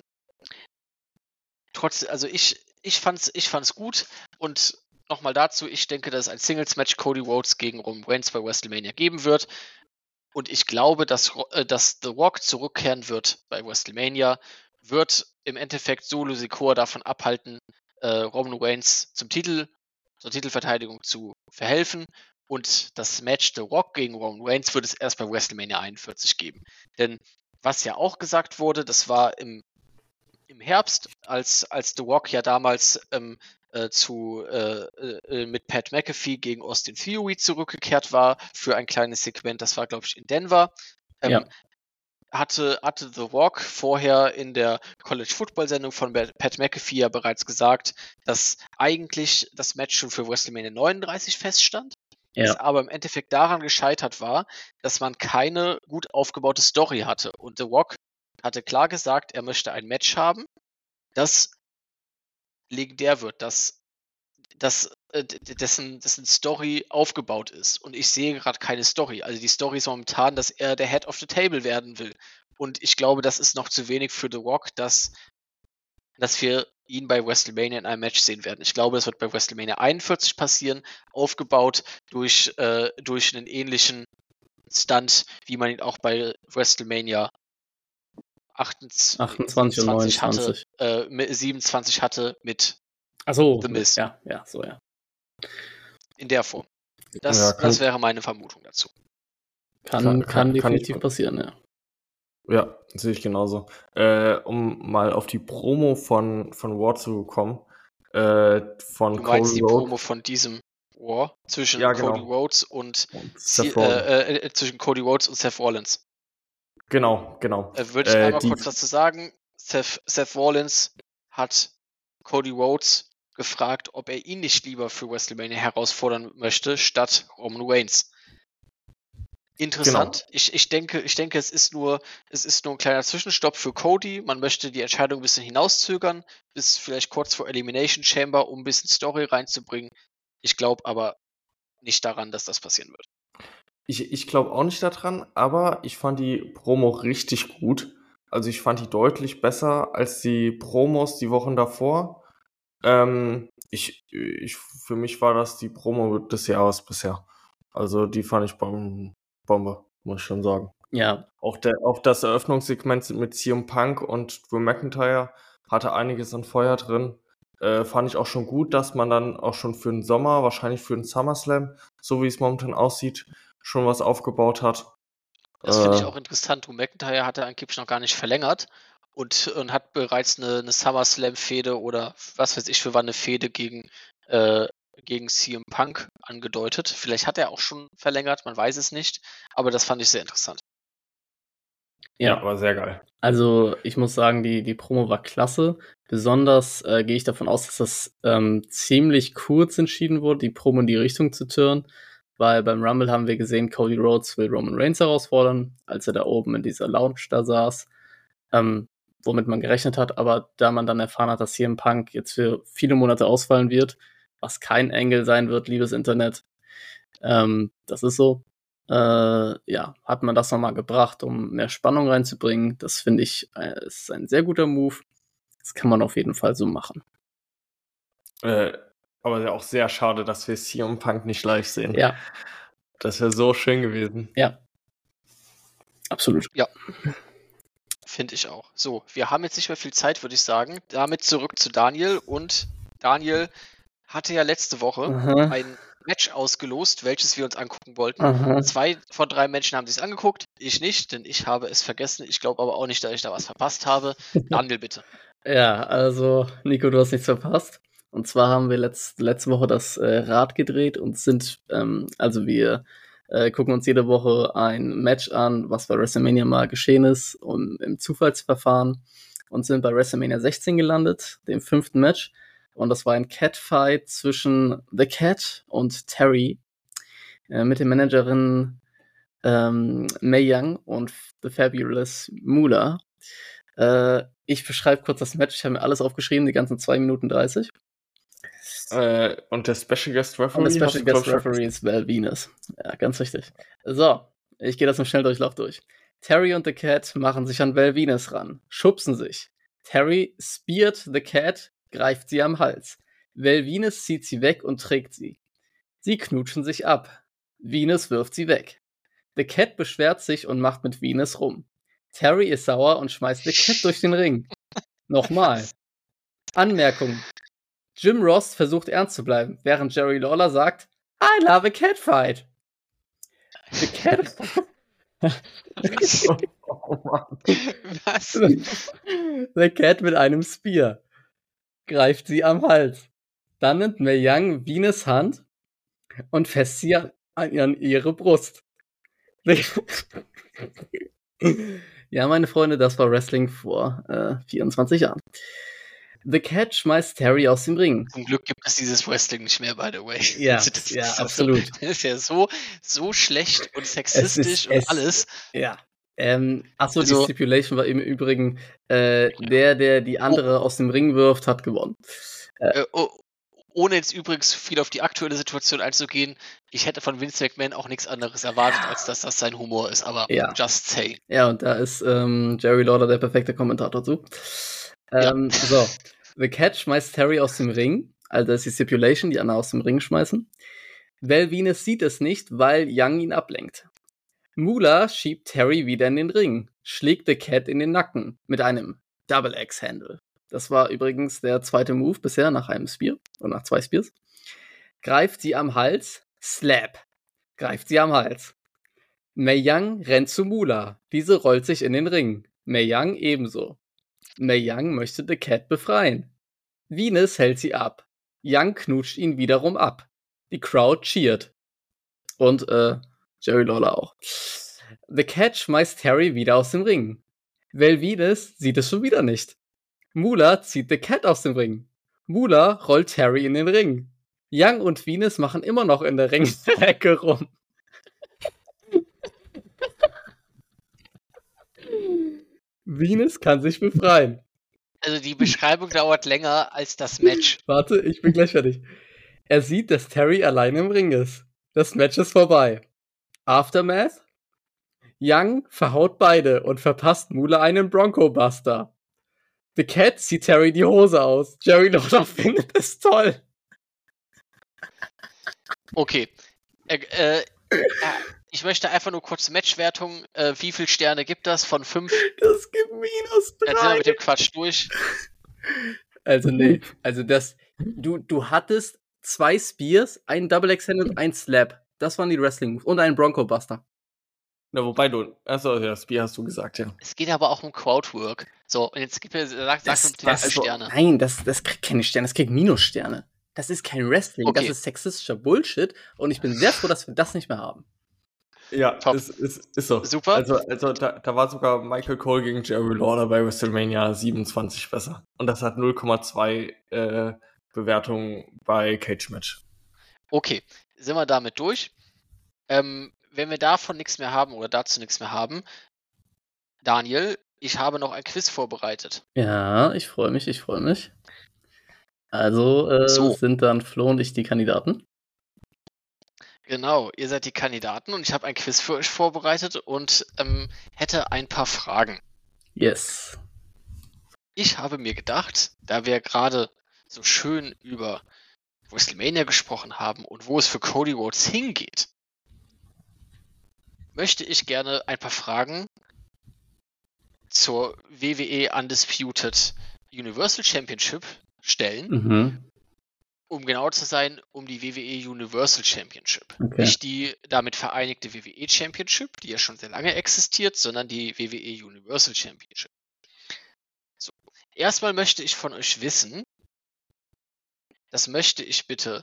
trotz, also ich, ich fand's, ich fand's gut. Und nochmal dazu, ich denke, dass es ein Singles-Match Cody Rhodes gegen Roman Reigns bei WrestleMania geben wird. Und ich glaube, dass, äh, dass The Rock zurückkehren wird bei WrestleMania, wird im Endeffekt Solo Sikoa davon abhalten, äh, Roman Reigns zum Titel, zur Titelverteidigung zu verhelfen. Und das Match The Rock gegen Roman Reigns wird es erst bei WrestleMania einundvierzig geben. Denn was ja auch gesagt wurde, das war im, im Herbst, als, als The Rock ja damals ähm, äh, zu, äh, äh, mit Pat McAfee gegen Austin Theory zurückgekehrt war für ein kleines Segment, das war, glaube ich, in Denver. Ähm, Ja. hatte, hatte The Rock vorher in der College-Football-Sendung von Pat McAfee ja bereits gesagt, dass eigentlich das Match schon für WrestleMania neununddreißig feststand, es Ja. aber im Endeffekt daran gescheitert war, dass man keine gut aufgebaute Story hatte. Und The Rock hatte klar gesagt, er möchte ein Match haben, das legendär wird, das, das äh, dessen, dessen Story aufgebaut ist. Und ich sehe gerade keine Story. Also die Story ist momentan, dass er der Head of the Table werden will. Und ich glaube, das ist noch zu wenig für The Rock, dass, dass wir ihn bei WrestleMania in einem Match sehen werden. Ich glaube, das wird bei WrestleMania einundvierzig passieren, aufgebaut durch, äh, durch einen ähnlichen Stunt, wie man ihn auch bei WrestleMania achtundzwanzig, achtundzwanzig und neunundzwanzig. Hatte, äh, mit siebenundzwanzig hatte mit Achso, The Miz. ja, ja, so, ja. In der Form. Das, Ja, kann- das wäre meine Vermutung dazu. Kann, Kann- kann, kann- kann definitiv ich- passieren, ja. Ja, sehe ich genauso. Äh, um mal auf die Promo von, von War zu kommen, äh, von Du meinst die Cody Rhodes Promo von diesem War zwischen Ja, genau. Cody Rhodes und und Sie, Seth Rollins. äh, äh, zwischen Cody Rhodes und Seth Rollins. Genau, genau. Äh, Würde ich Äh, einmal die- kurz dazu sagen, Seth, Seth Rollins hat Cody Rhodes gefragt, ob er ihn nicht lieber für WrestleMania herausfordern möchte, statt Roman Reigns. Interessant. Ich, ich, denke, ich denke, es ist nur, es ist nur ein kleiner Zwischenstopp für Cody. Man möchte die Entscheidung ein bisschen hinauszögern, bis vielleicht kurz vor Elimination Chamber, um ein bisschen Story reinzubringen. Ich glaube aber nicht daran, dass das passieren wird. Ich, ich glaube auch nicht daran, aber ich fand die Promo richtig gut. Also ich fand die deutlich besser als die Promos die Wochen davor. Ähm, ich, ich, für mich war das die Promo des Jahres bisher. Also die fand ich Bom- Bombe, muss ich schon sagen. Ja, Auch, der, auch das Eröffnungssegment mit C M Punk und Drew McIntyre hatte einiges an Feuer drin. Äh, fand ich auch schon gut, dass man dann auch schon für den Sommer, wahrscheinlich für den SummerSlam, so wie es momentan aussieht, schon was aufgebaut hat. Das finde ich Äh, auch interessant. Drew McIntyre hatte angeblich noch gar nicht verlängert und, und hat bereits eine, eine SummerSlam-Fehde oder was weiß ich für wann eine Fehde gegen, äh, gegen C M Punk angedeutet. Vielleicht hat er auch schon verlängert, man weiß es nicht, aber das fand ich sehr interessant. ja, ja. war sehr geil. Also ich muss sagen, die, die Promo war klasse. Besonders äh, gehe ich davon aus, dass das ähm, ziemlich kurz entschieden wurde, die Promo in die Richtung zu turnen, weil beim Rumble haben wir gesehen, Cody Rhodes will Roman Reigns herausfordern, als er da oben in dieser Lounge da saß, ähm, womit man gerechnet hat, aber da man dann erfahren hat, dass C M Punk jetzt für viele Monate ausfallen wird, was kein Engel sein wird, liebes Internet, ähm, das ist so, äh, ja, hat man das nochmal gebracht, um mehr Spannung reinzubringen. Das finde ich, äh, ist ein sehr guter Move. Das kann man auf jeden Fall so machen. Äh, aber ja auch sehr schade, dass wir C M Punk nicht live sehen. Ja. Das wäre so schön gewesen. Ja. Absolut. Ja. Finde ich auch. So, wir haben jetzt nicht mehr viel Zeit, würde ich sagen. Damit zurück zu Daniel. Und Daniel hatte ja letzte Woche Aha. ein Match ausgelost, welches wir uns angucken wollten. Aha. Zwei von drei Menschen haben sich angeguckt. Ich nicht, denn ich habe es vergessen. Ich glaube aber auch nicht, dass ich da was verpasst habe. Daniel, bitte. Ja, also Nico, du hast nichts verpasst. Und zwar haben wir letzt, letzte Woche das äh, Rad gedreht und sind, ähm, also wir äh, gucken uns jede Woche ein Match an, was bei WrestleMania mal geschehen ist, und im Zufallsverfahren, und sind bei WrestleMania sechzehn gelandet, dem fünften Match. Und das war ein Catfight zwischen The Cat und Terry äh, mit den Managerinnen ähm, Mae Young und The Fabulous Moolah. Äh, ich beschreibe kurz das Match. Ich habe mir alles aufgeschrieben, die ganzen zwei Minuten dreißig. Äh, und der Special Guest Referee? Und der Special hast du, Guest glaub ich, Referee ist Val Venus. Ja, ganz richtig. So, ich gehe das im Schnelldurchlauf durch. Terry und The Cat machen sich an Val Venus ran, schubsen sich. Terry speart The Cat, greift sie am Hals. Val Venus zieht sie weg und trägt sie. Sie knutschen sich ab. Venus wirft sie weg. The Cat beschwert sich und macht mit Venus rum. Terry ist sauer und schmeißt The Cat durch den Ring. Nochmal. Anmerkung. Jim Ross versucht ernst zu bleiben, während Jerry Lawler sagt, I love a catfight. The Cat... oh Mann. Was? The Cat mit einem Spear greift sie am Hals. Dann nimmt Mae Young Venus Hand und fässt sie an, an ihre Brust. Ja, meine Freunde, das war Wrestling vor äh, vierundzwanzig Jahren. The Cat schmeißt Terry aus dem Ring. Zum Glück gibt es dieses Wrestling nicht mehr, by the way. Ja, Also das ja, ist absolut. So, das ist ja so, so schlecht und sexistisch Es ist- und es- alles. Ja. Ähm, achso, Also- die Stipulation war im Übrigen, äh, der, der die andere aus dem Ring wirft, hat gewonnen. Äh, oh, ohne jetzt übrigens viel auf die aktuelle Situation einzugehen, ich hätte von Vince McMahon auch nichts anderes erwartet, als dass das sein Humor ist, aber Ja. just say. Ja, und da ist ähm, Jerry Lawler der perfekte Kommentator zu. Ähm, So, The Cat schmeißt Terry aus dem Ring, also das ist die Stipulation, die Anna aus dem Ring schmeißen. Val Venus sieht es nicht, weil Young ihn ablenkt. Moolah schiebt Terry wieder in den Ring, schlägt The Cat in den Nacken mit einem Double Axe-Handle. Das war übrigens der zweite Move bisher nach einem Spear, oder nach zwei Spears. Greift sie am Hals, Slap. Greift sie am Hals. Mae Young rennt zu Moolah. Diese rollt sich in den Ring. Mae Young ebenso. Mae Young möchte The Cat befreien. Venus hält sie ab. Young knutscht ihn wiederum ab. Die Crowd cheert. Und äh, Jerry Lawler auch. The Cat schmeißt Terry wieder aus dem Ring. Val Venus sieht es schon wieder nicht. Moolah zieht The Cat aus dem Ring. Moolah rollt Terry in den Ring. Young und Venus machen immer noch in der Ringecke rum. Venus kann sich befreien. Also die Beschreibung dauert länger als das Match. Warte, ich bin gleich fertig. Er sieht, dass Terry allein im Ring ist. Das Match ist vorbei. Aftermath? Young verhaut beide und verpasst Moolah einen Bronco-Buster. The Cat zieht Terry die Hose aus. Jerry Lawler findet es toll. Okay. Äh, äh, äh, ich möchte einfach nur kurz Matchwertung. Äh, wie viele Sterne gibt das von fünf? Das gibt minus Dann sind wir drei. mit dem Quatsch durch. Also nee, also das, du, du hattest zwei Spears, einen Double Extended und einen Slap. Das waren die Wrestling-Moves. Und einen Bronco-Buster. Na, wobei du, achso, ja, Spear hast du gesagt, ja. Es geht aber auch um Crowdwork. So, und jetzt gib mir, sag, sag uns die das, Sterne. Nein, das, das kriegt keine Sterne, das kriegt Das ist kein Wrestling, Okay. das ist sexistischer Bullshit. Und ich bin sehr froh, dass wir das nicht mehr haben. Ja, Top. ist, ist, ist so. Super. Also, also da, da war sogar Michael Cole gegen Jerry Lawler bei WrestleMania siebenundzwanzig besser. Und das hat null Komma zwei äh, Bewertungen bei Cage Match. Okay, sind wir damit durch? Ähm, wenn wir davon nichts mehr haben oder dazu nichts mehr haben, Daniel, ich habe noch ein Quiz vorbereitet. Ja, ich freue mich, ich freue mich. Also äh, So. sind dann Flo und ich die Kandidaten? Genau, ihr seid die Kandidaten und ich habe ein Quiz für euch vorbereitet und ähm, hätte ein paar Fragen. Yes. Ich habe mir gedacht, da wir gerade so schön über WrestleMania gesprochen haben und wo es für Cody Rhodes hingeht, möchte ich gerne ein paar Fragen zur W W E Undisputed Universal Championship stellen. Mhm. Um genau zu sein, um die W W E Universal Championship. Okay. Nicht die damit vereinigte W W E Championship, die ja schon sehr lange existiert, sondern die W W E Universal Championship. So. Erstmal möchte ich von euch wissen, das möchte ich bitte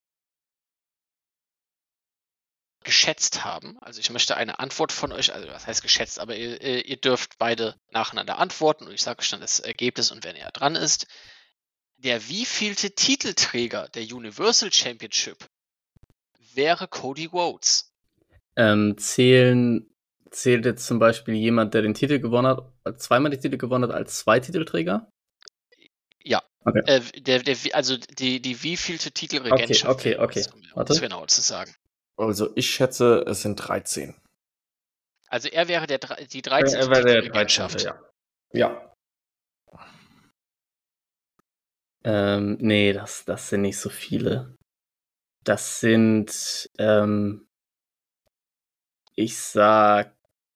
geschätzt haben. Also ich möchte eine Antwort von euch, also was heißt geschätzt, aber ihr, ihr dürft beide nacheinander antworten und ich sage euch dann das Ergebnis und wenn er dran ist. Der wievielte Titelträger der Universal Championship wäre Cody Rhodes? Ähm, zählen, zählt jetzt zum Beispiel jemand, der den Titel gewonnen hat, zweimal die Titel gewonnen hat, als zwei Titelträger? Ja. Okay. Äh, der, der, also die, die wievielte Titelregentschaft Okay, okay, wäre okay. das, um Warte. es genauer zu sagen. Also ich schätze, es sind dreizehn. Also er wäre der, dre- die Er dreizehnte wäre der Titelregentschaft. dreizehnte, ja. Ja. Ähm, nee, das, das sind nicht so viele. Das sind, ähm, ich sag,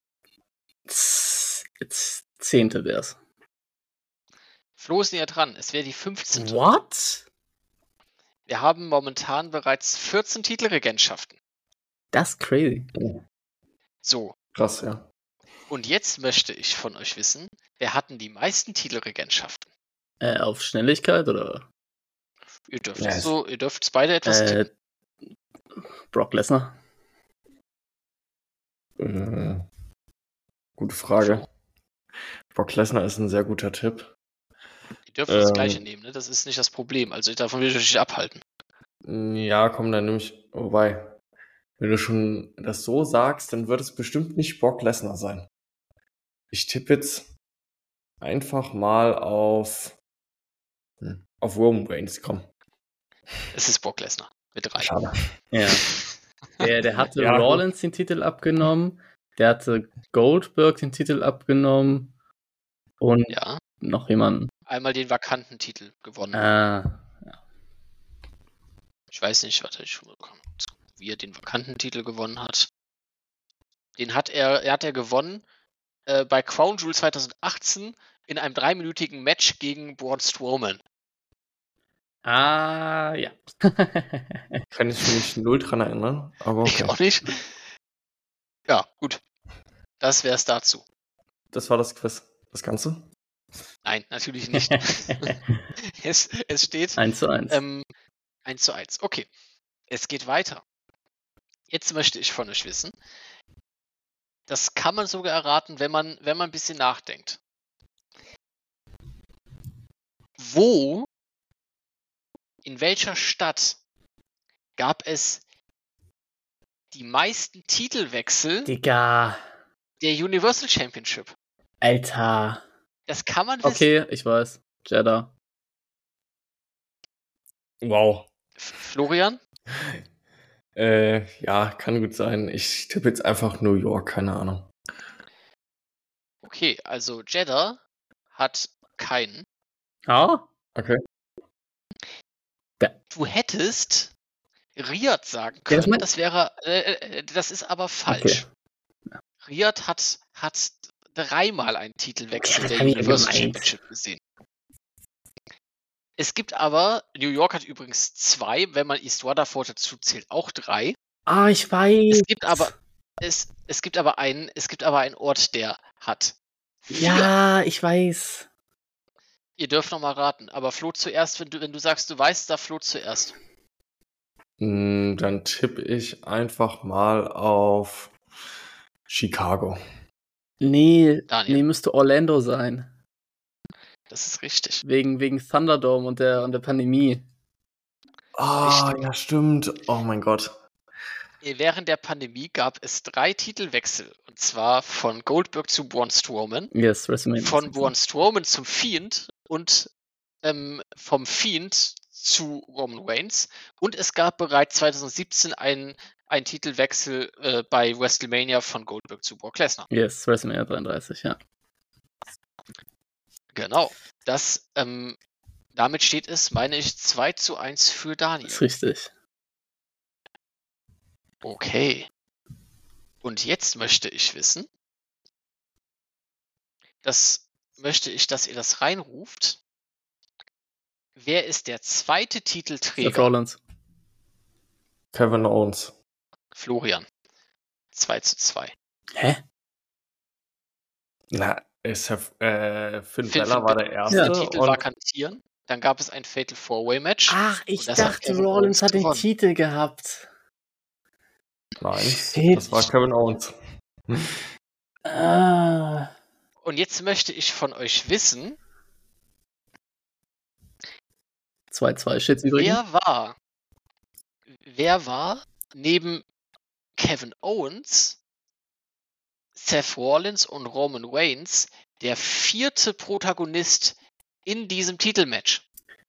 z- z- zehnte wär's. Flo ist näher dran. Es wäre die fünfzehnte. What? Wir haben momentan bereits vierzehn Titelregentschaften. Das ist crazy. So. Krass, ja. Und jetzt möchte ich von euch wissen, wer hatten die meisten Titelregentschaften? Äh, auf Schnelligkeit oder? Ihr dürft Ja, es es- so, ihr dürft beide etwas Äh, tippen. Brock Lesnar. Äh, gute Frage. Brock Lesnar ist ein sehr guter Tipp. Ihr dürft das Ähm. gleiche nehmen, ne? Das ist nicht das Problem. Also davon will ich euch nicht abhalten. Ja, komm, dann nehme ich. Wobei, wenn du schon das so sagst, dann wird es bestimmt nicht Brock Lesnar sein. Ich tippe jetzt einfach mal auf. Hm, auf Roman Reigns, komm. Es ist Brock Lesnar mit drei. Schade. Ja. Der, der hatte Ja, gut. Rollins den Titel abgenommen, der hatte Goldberg den Titel abgenommen und Ja, noch jemanden. einmal den vakanten Titel gewonnen. Ah, Ich weiß nicht, warte, ich wie er den vakanten Titel gewonnen hat. Den hat er, er hat er gewonnen äh, bei Crown Jewel zweitausendachtzehn in einem dreiminütigen Match gegen Braun Strowman. ah ja. Kann ich mich null dran erinnern, aber Ich okay. auch nicht. Ja, gut. Das wäre es dazu. Das war das Quiz. Das Ganze? Nein, natürlich nicht. es, es steht eins zu eins. ähm, eins zu eins. Okay, es geht weiter. Jetzt möchte ich von euch wissen, das kann man sogar erraten, wenn man, wenn man ein bisschen nachdenkt. Wo, in welcher Stadt gab es die meisten Titelwechsel Digga. der Universal Championship? Alter. Das kann man wissen. Okay, ich weiß. Jeddah. Wow. F- Florian? Äh, ja, kann gut sein. Ich tippe jetzt einfach New York, keine Ahnung. Okay, also Jeddah hat keinen. Ah? Okay. Du hättest Riyadh sagen Ja, das können, mein- das wäre, äh, äh, das ist aber falsch. Okay. Riyadh hat, hat dreimal einen Titelwechsel Ja, das der hab ich Universal gemeint. Championship gesehen. Es gibt aber, New York hat übrigens zwei, wenn man East Rutherford dazu zählt, auch drei. Ah, ich weiß. Es gibt aber, es, es gibt aber einen, es gibt aber einen Ort, der hat vier. Ja, ich weiß. Ihr dürft noch mal raten, aber Flo zuerst, wenn du, wenn du sagst, du weißt, da Flo zuerst. Hm, dann tippe ich einfach mal auf Chicago. Nee, Daniel. nee, müsste Orlando sein. Das ist richtig. Wegen, wegen Thunderdome und der, und der Pandemie. Ah, Richtig. ja, stimmt. Oh mein Gott. Während der Pandemie gab es drei Titelwechsel. Und zwar von Goldberg zu Braun Strowman, Yes, WrestleMania. von Braun Strowman zum Fiend und ähm, vom Fiend zu Roman Reigns. Und es gab bereits zwanzig siebzehn einen, einen Titelwechsel äh, bei WrestleMania von Goldberg zu Brock Lesnar. Yes, WrestleMania dreiunddreißig, ja. Genau. Das, ähm, damit steht es, meine ich, zwei zu eins für Daniel. Ist richtig. Okay. Und jetzt möchte ich wissen, das möchte ich, dass ihr das reinruft. Wer ist der zweite Seth Titelträger? Rollins. Kevin Owens. Florian. zwei zu zwei. Hä? Na, ist ja, äh, Finn Finn- Balor Finn war der Balor Erste. den Titel und vakantieren. Dann gab es ein Fatal Four-Way-Match. Ach, ich Und das hat dachte, Kevin Rollins Owens hat den gewonnen. Titel gehabt. Nein, Shit. das war Kevin Owens. Ah. Und jetzt möchte ich von euch wissen, zwei zwei steht's übrigens. wer war, wer war neben Kevin Owens, Seth Rollins und Roman Reigns der vierte Protagonist in diesem Titelmatch?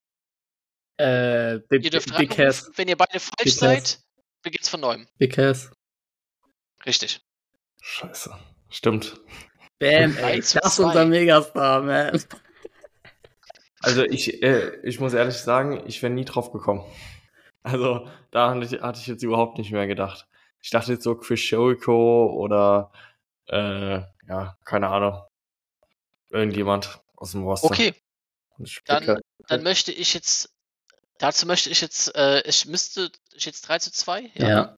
Äh, Big, Ihr dürft Big Cass. reinrufen, wenn ihr beide falsch Big Cass. seid, beginnt's von neuem. Big Cass. Richtig. Scheiße. Stimmt. Bam, drei ey. zu Das ist zwei. unser Megastar, man. Also ich, äh, ich muss ehrlich sagen, ich wäre nie drauf gekommen. Also da hatte ich, hatte ich jetzt überhaupt nicht mehr gedacht. Ich dachte jetzt so Chris Jericho oder äh, ja, keine Ahnung. Irgendjemand aus dem Roster. Okay, Ich dann, blicke- dann möchte ich jetzt, dazu möchte ich jetzt, äh, ich müsste, ich jetzt drei zu zwei? Ja.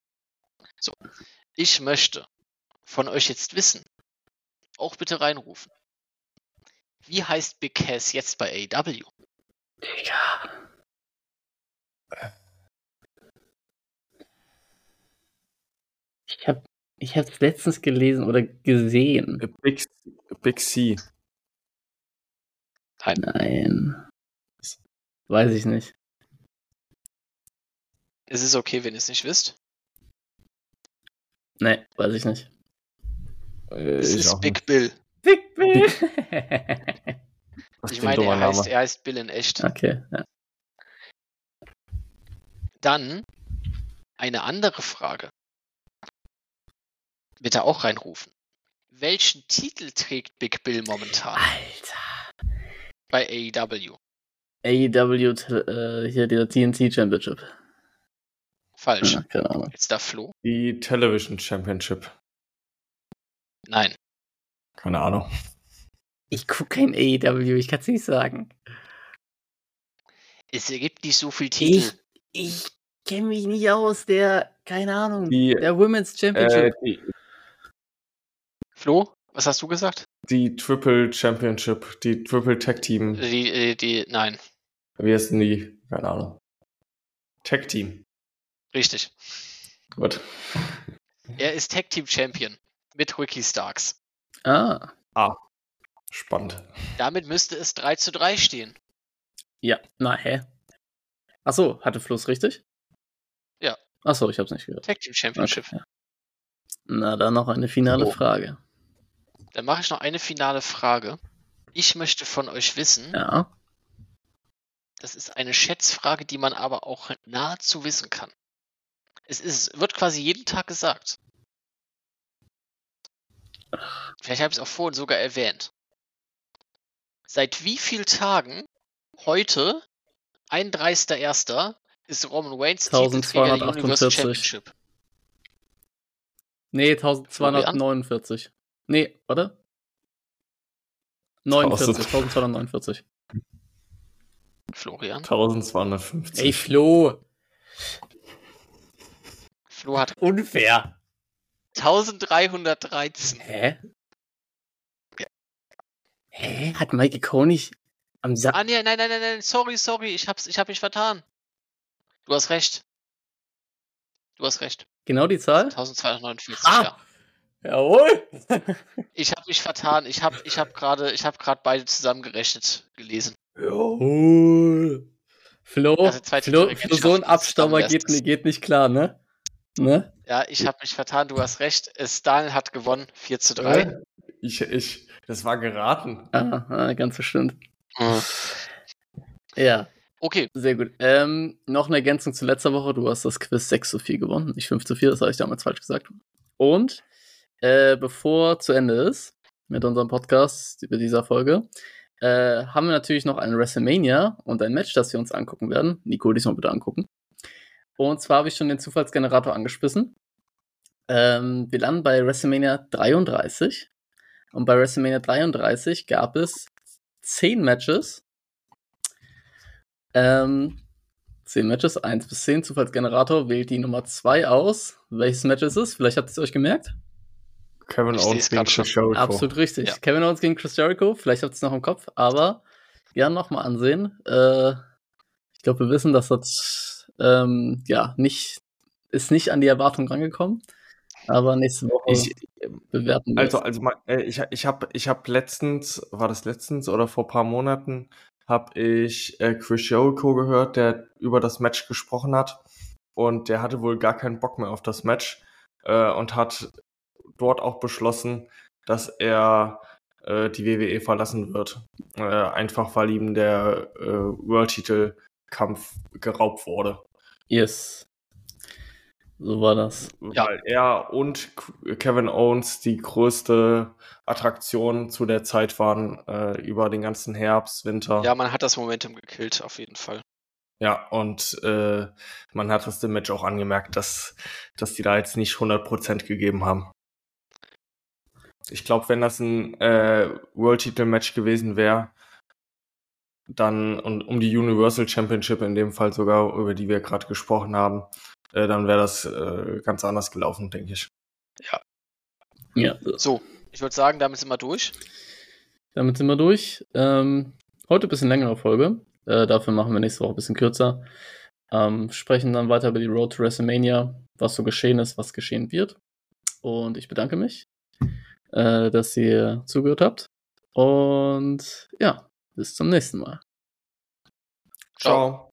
Ich möchte von euch jetzt wissen, auch bitte reinrufen. Wie heißt Big Cass jetzt bei A E W? Digga. Ich hab, ich hab's letztens gelesen oder gesehen. Big, Big C. Nein. Weiß ich nicht. Es ist okay, wenn ihr es nicht wisst. Nee, weiß ich nicht. Äh, Es ich ist auch Big nicht. Bill. Big Bill. Das Ich klingt meine, dummer er heißt, Name. er heißt Bill in echt. Okay, ja. Dann eine andere Frage. Bitte auch reinrufen. Welchen Titel trägt Big Bill momentan Alter. bei A E W? A E W, äh, hier der T N T Championship. Falsch. Ja, keine Ahnung. Jetzt da Flo. Die Television Championship. Nein. Keine Ahnung. Ich guck kein A E W, ich kann's nicht sagen. Es gibt nicht so viel Titel. Ich, ich kenne mich nicht aus, der, keine Ahnung, Die, der Women's äh, Championship. die, Flo, was hast du gesagt? die Triple Championship, die Triple Tag Team. Die, äh, die, nein. Wie heißen die? Keine Ahnung. Tag Team. Richtig. Gut. Er ist Tag Team Champion mit Ricky Starks. Ah, Spannend. Damit müsste es drei zu drei stehen. ja, na hä? Achso, hatte Fluss richtig? Ja. Achso, ich hab's nicht gehört. Tag Team Championship. Okay, ja. Na, dann noch eine finale So. Frage. Dann mache ich noch eine finale Frage. Ich möchte von euch wissen, Ja. das ist eine Schätzfrage, die man aber auch nahezu wissen kann. Es ist, wird quasi jeden Tag gesagt. Vielleicht habe ich es auch vorhin sogar erwähnt. Seit wie vielen Tagen heute, einunddreißigster erster ist Roman Reigns Titelträger der Universal eintausendzweihundertachtundvierzig. Championship? Nee, eintausendzweihundertneunundvierzig. Nee, warte. neunundvierzig, eintausendzweihundertneunundvierzig. Florian? eintausendzweihundertfünfzig. Ey, Flo. Flo hat Unfair. eintausenddreihundertdreizehn. Hä? Hä? Hat Mikey Cole nicht am Sa... Ah, nee, nein, nein, nein, nein, sorry, sorry, ich hab's, ich hab mich vertan. Du hast recht. Du hast recht. Genau die Zahl? eintausendzweihundertneunundvierzig, Ah! ja. Jawohl! Ich habe mich vertan. Ich habe ich hab gerade ich hab gerade beide zusammengerechnet gelesen. Jawohl! Flo, Also zwei Flo, Titelregentschaften Flo so ein Abstauber zusammen, geht, das- geht nicht klar, ne? Ne? Ja, ich habe mich vertan, du hast recht. Es Daniel hat gewonnen, vier zu drei. Äh? Ich, ich, das war geraten. Ah, ah, ganz bestimmt. Hm. Ja, Okay, sehr gut. Ähm, noch eine Ergänzung zu letzter Woche. Du hast das Quiz sechs zu vier gewonnen, nicht fünf zu vier, das habe ich damals falsch gesagt. Und äh, bevor zu Ende ist mit unserem Podcast über dieser Folge, äh, haben wir natürlich noch ein WrestleMania und ein Match, das wir uns angucken werden. Nico, diesmal bitte angucken. Und zwar habe ich schon den Zufallsgenerator angespissen. Ähm, wir landen bei WrestleMania dreiunddreißig. Und bei WrestleMania dreiunddreißig gab es zehn Matches. Ähm, zehn Matches, eins bis zehn. Zufallsgenerator wählt die Nummer zwei aus. Welches Match ist es? Vielleicht habt ihr es euch gemerkt. Kevin Ich Owens seh's gegen grad schon. Chris Jericho. Absolut richtig. Ja. Kevin Owens gegen Chris Jericho. Vielleicht habt ihr es noch im Kopf, aber gerne nochmal ansehen. Äh, ich glaube, wir wissen, dass das ähm, ja nicht ist nicht an die Erwartung rangekommen. Aber nächste Woche Ich, bewerten wir also, es. also mal, äh, ich, ich habe ich hab letztens, war das letztens oder vor ein paar Monaten, habe ich äh, Chris Jericho gehört, der über das Match gesprochen hat. Und der hatte wohl gar keinen Bock mehr auf das Match äh, und hat dort auch beschlossen, dass er äh, die W W E verlassen wird. Äh, einfach weil ihm der äh, World-Titel-Kampf geraubt wurde. Yes. So war das. Ja. Weil er und Kevin Owens die größte Attraktion zu der Zeit waren, äh, über den ganzen Herbst, Winter. Ja, man hat das Momentum gekillt, auf jeden Fall. Ja, und äh, man hat es dem Match auch angemerkt, dass, dass die da jetzt nicht hundert Prozent gegeben haben. Ich glaube, wenn das ein äh, World-Titel-Match gewesen wäre, dann und um die Universal Championship in dem Fall sogar, über die wir gerade gesprochen haben, äh, dann wäre das äh, ganz anders gelaufen, denke ich. Ja. So, ich würde sagen, damit sind wir durch. Damit sind wir durch. Ähm, heute ein bisschen längere Folge. Äh, dafür machen wir nächste Woche ein bisschen kürzer. Ähm, sprechen dann weiter über die Road to WrestleMania, was so geschehen ist, was geschehen wird. Und ich bedanke mich, äh, dass ihr zugehört habt. Und ja, bis zum nächsten Mal. Ciao.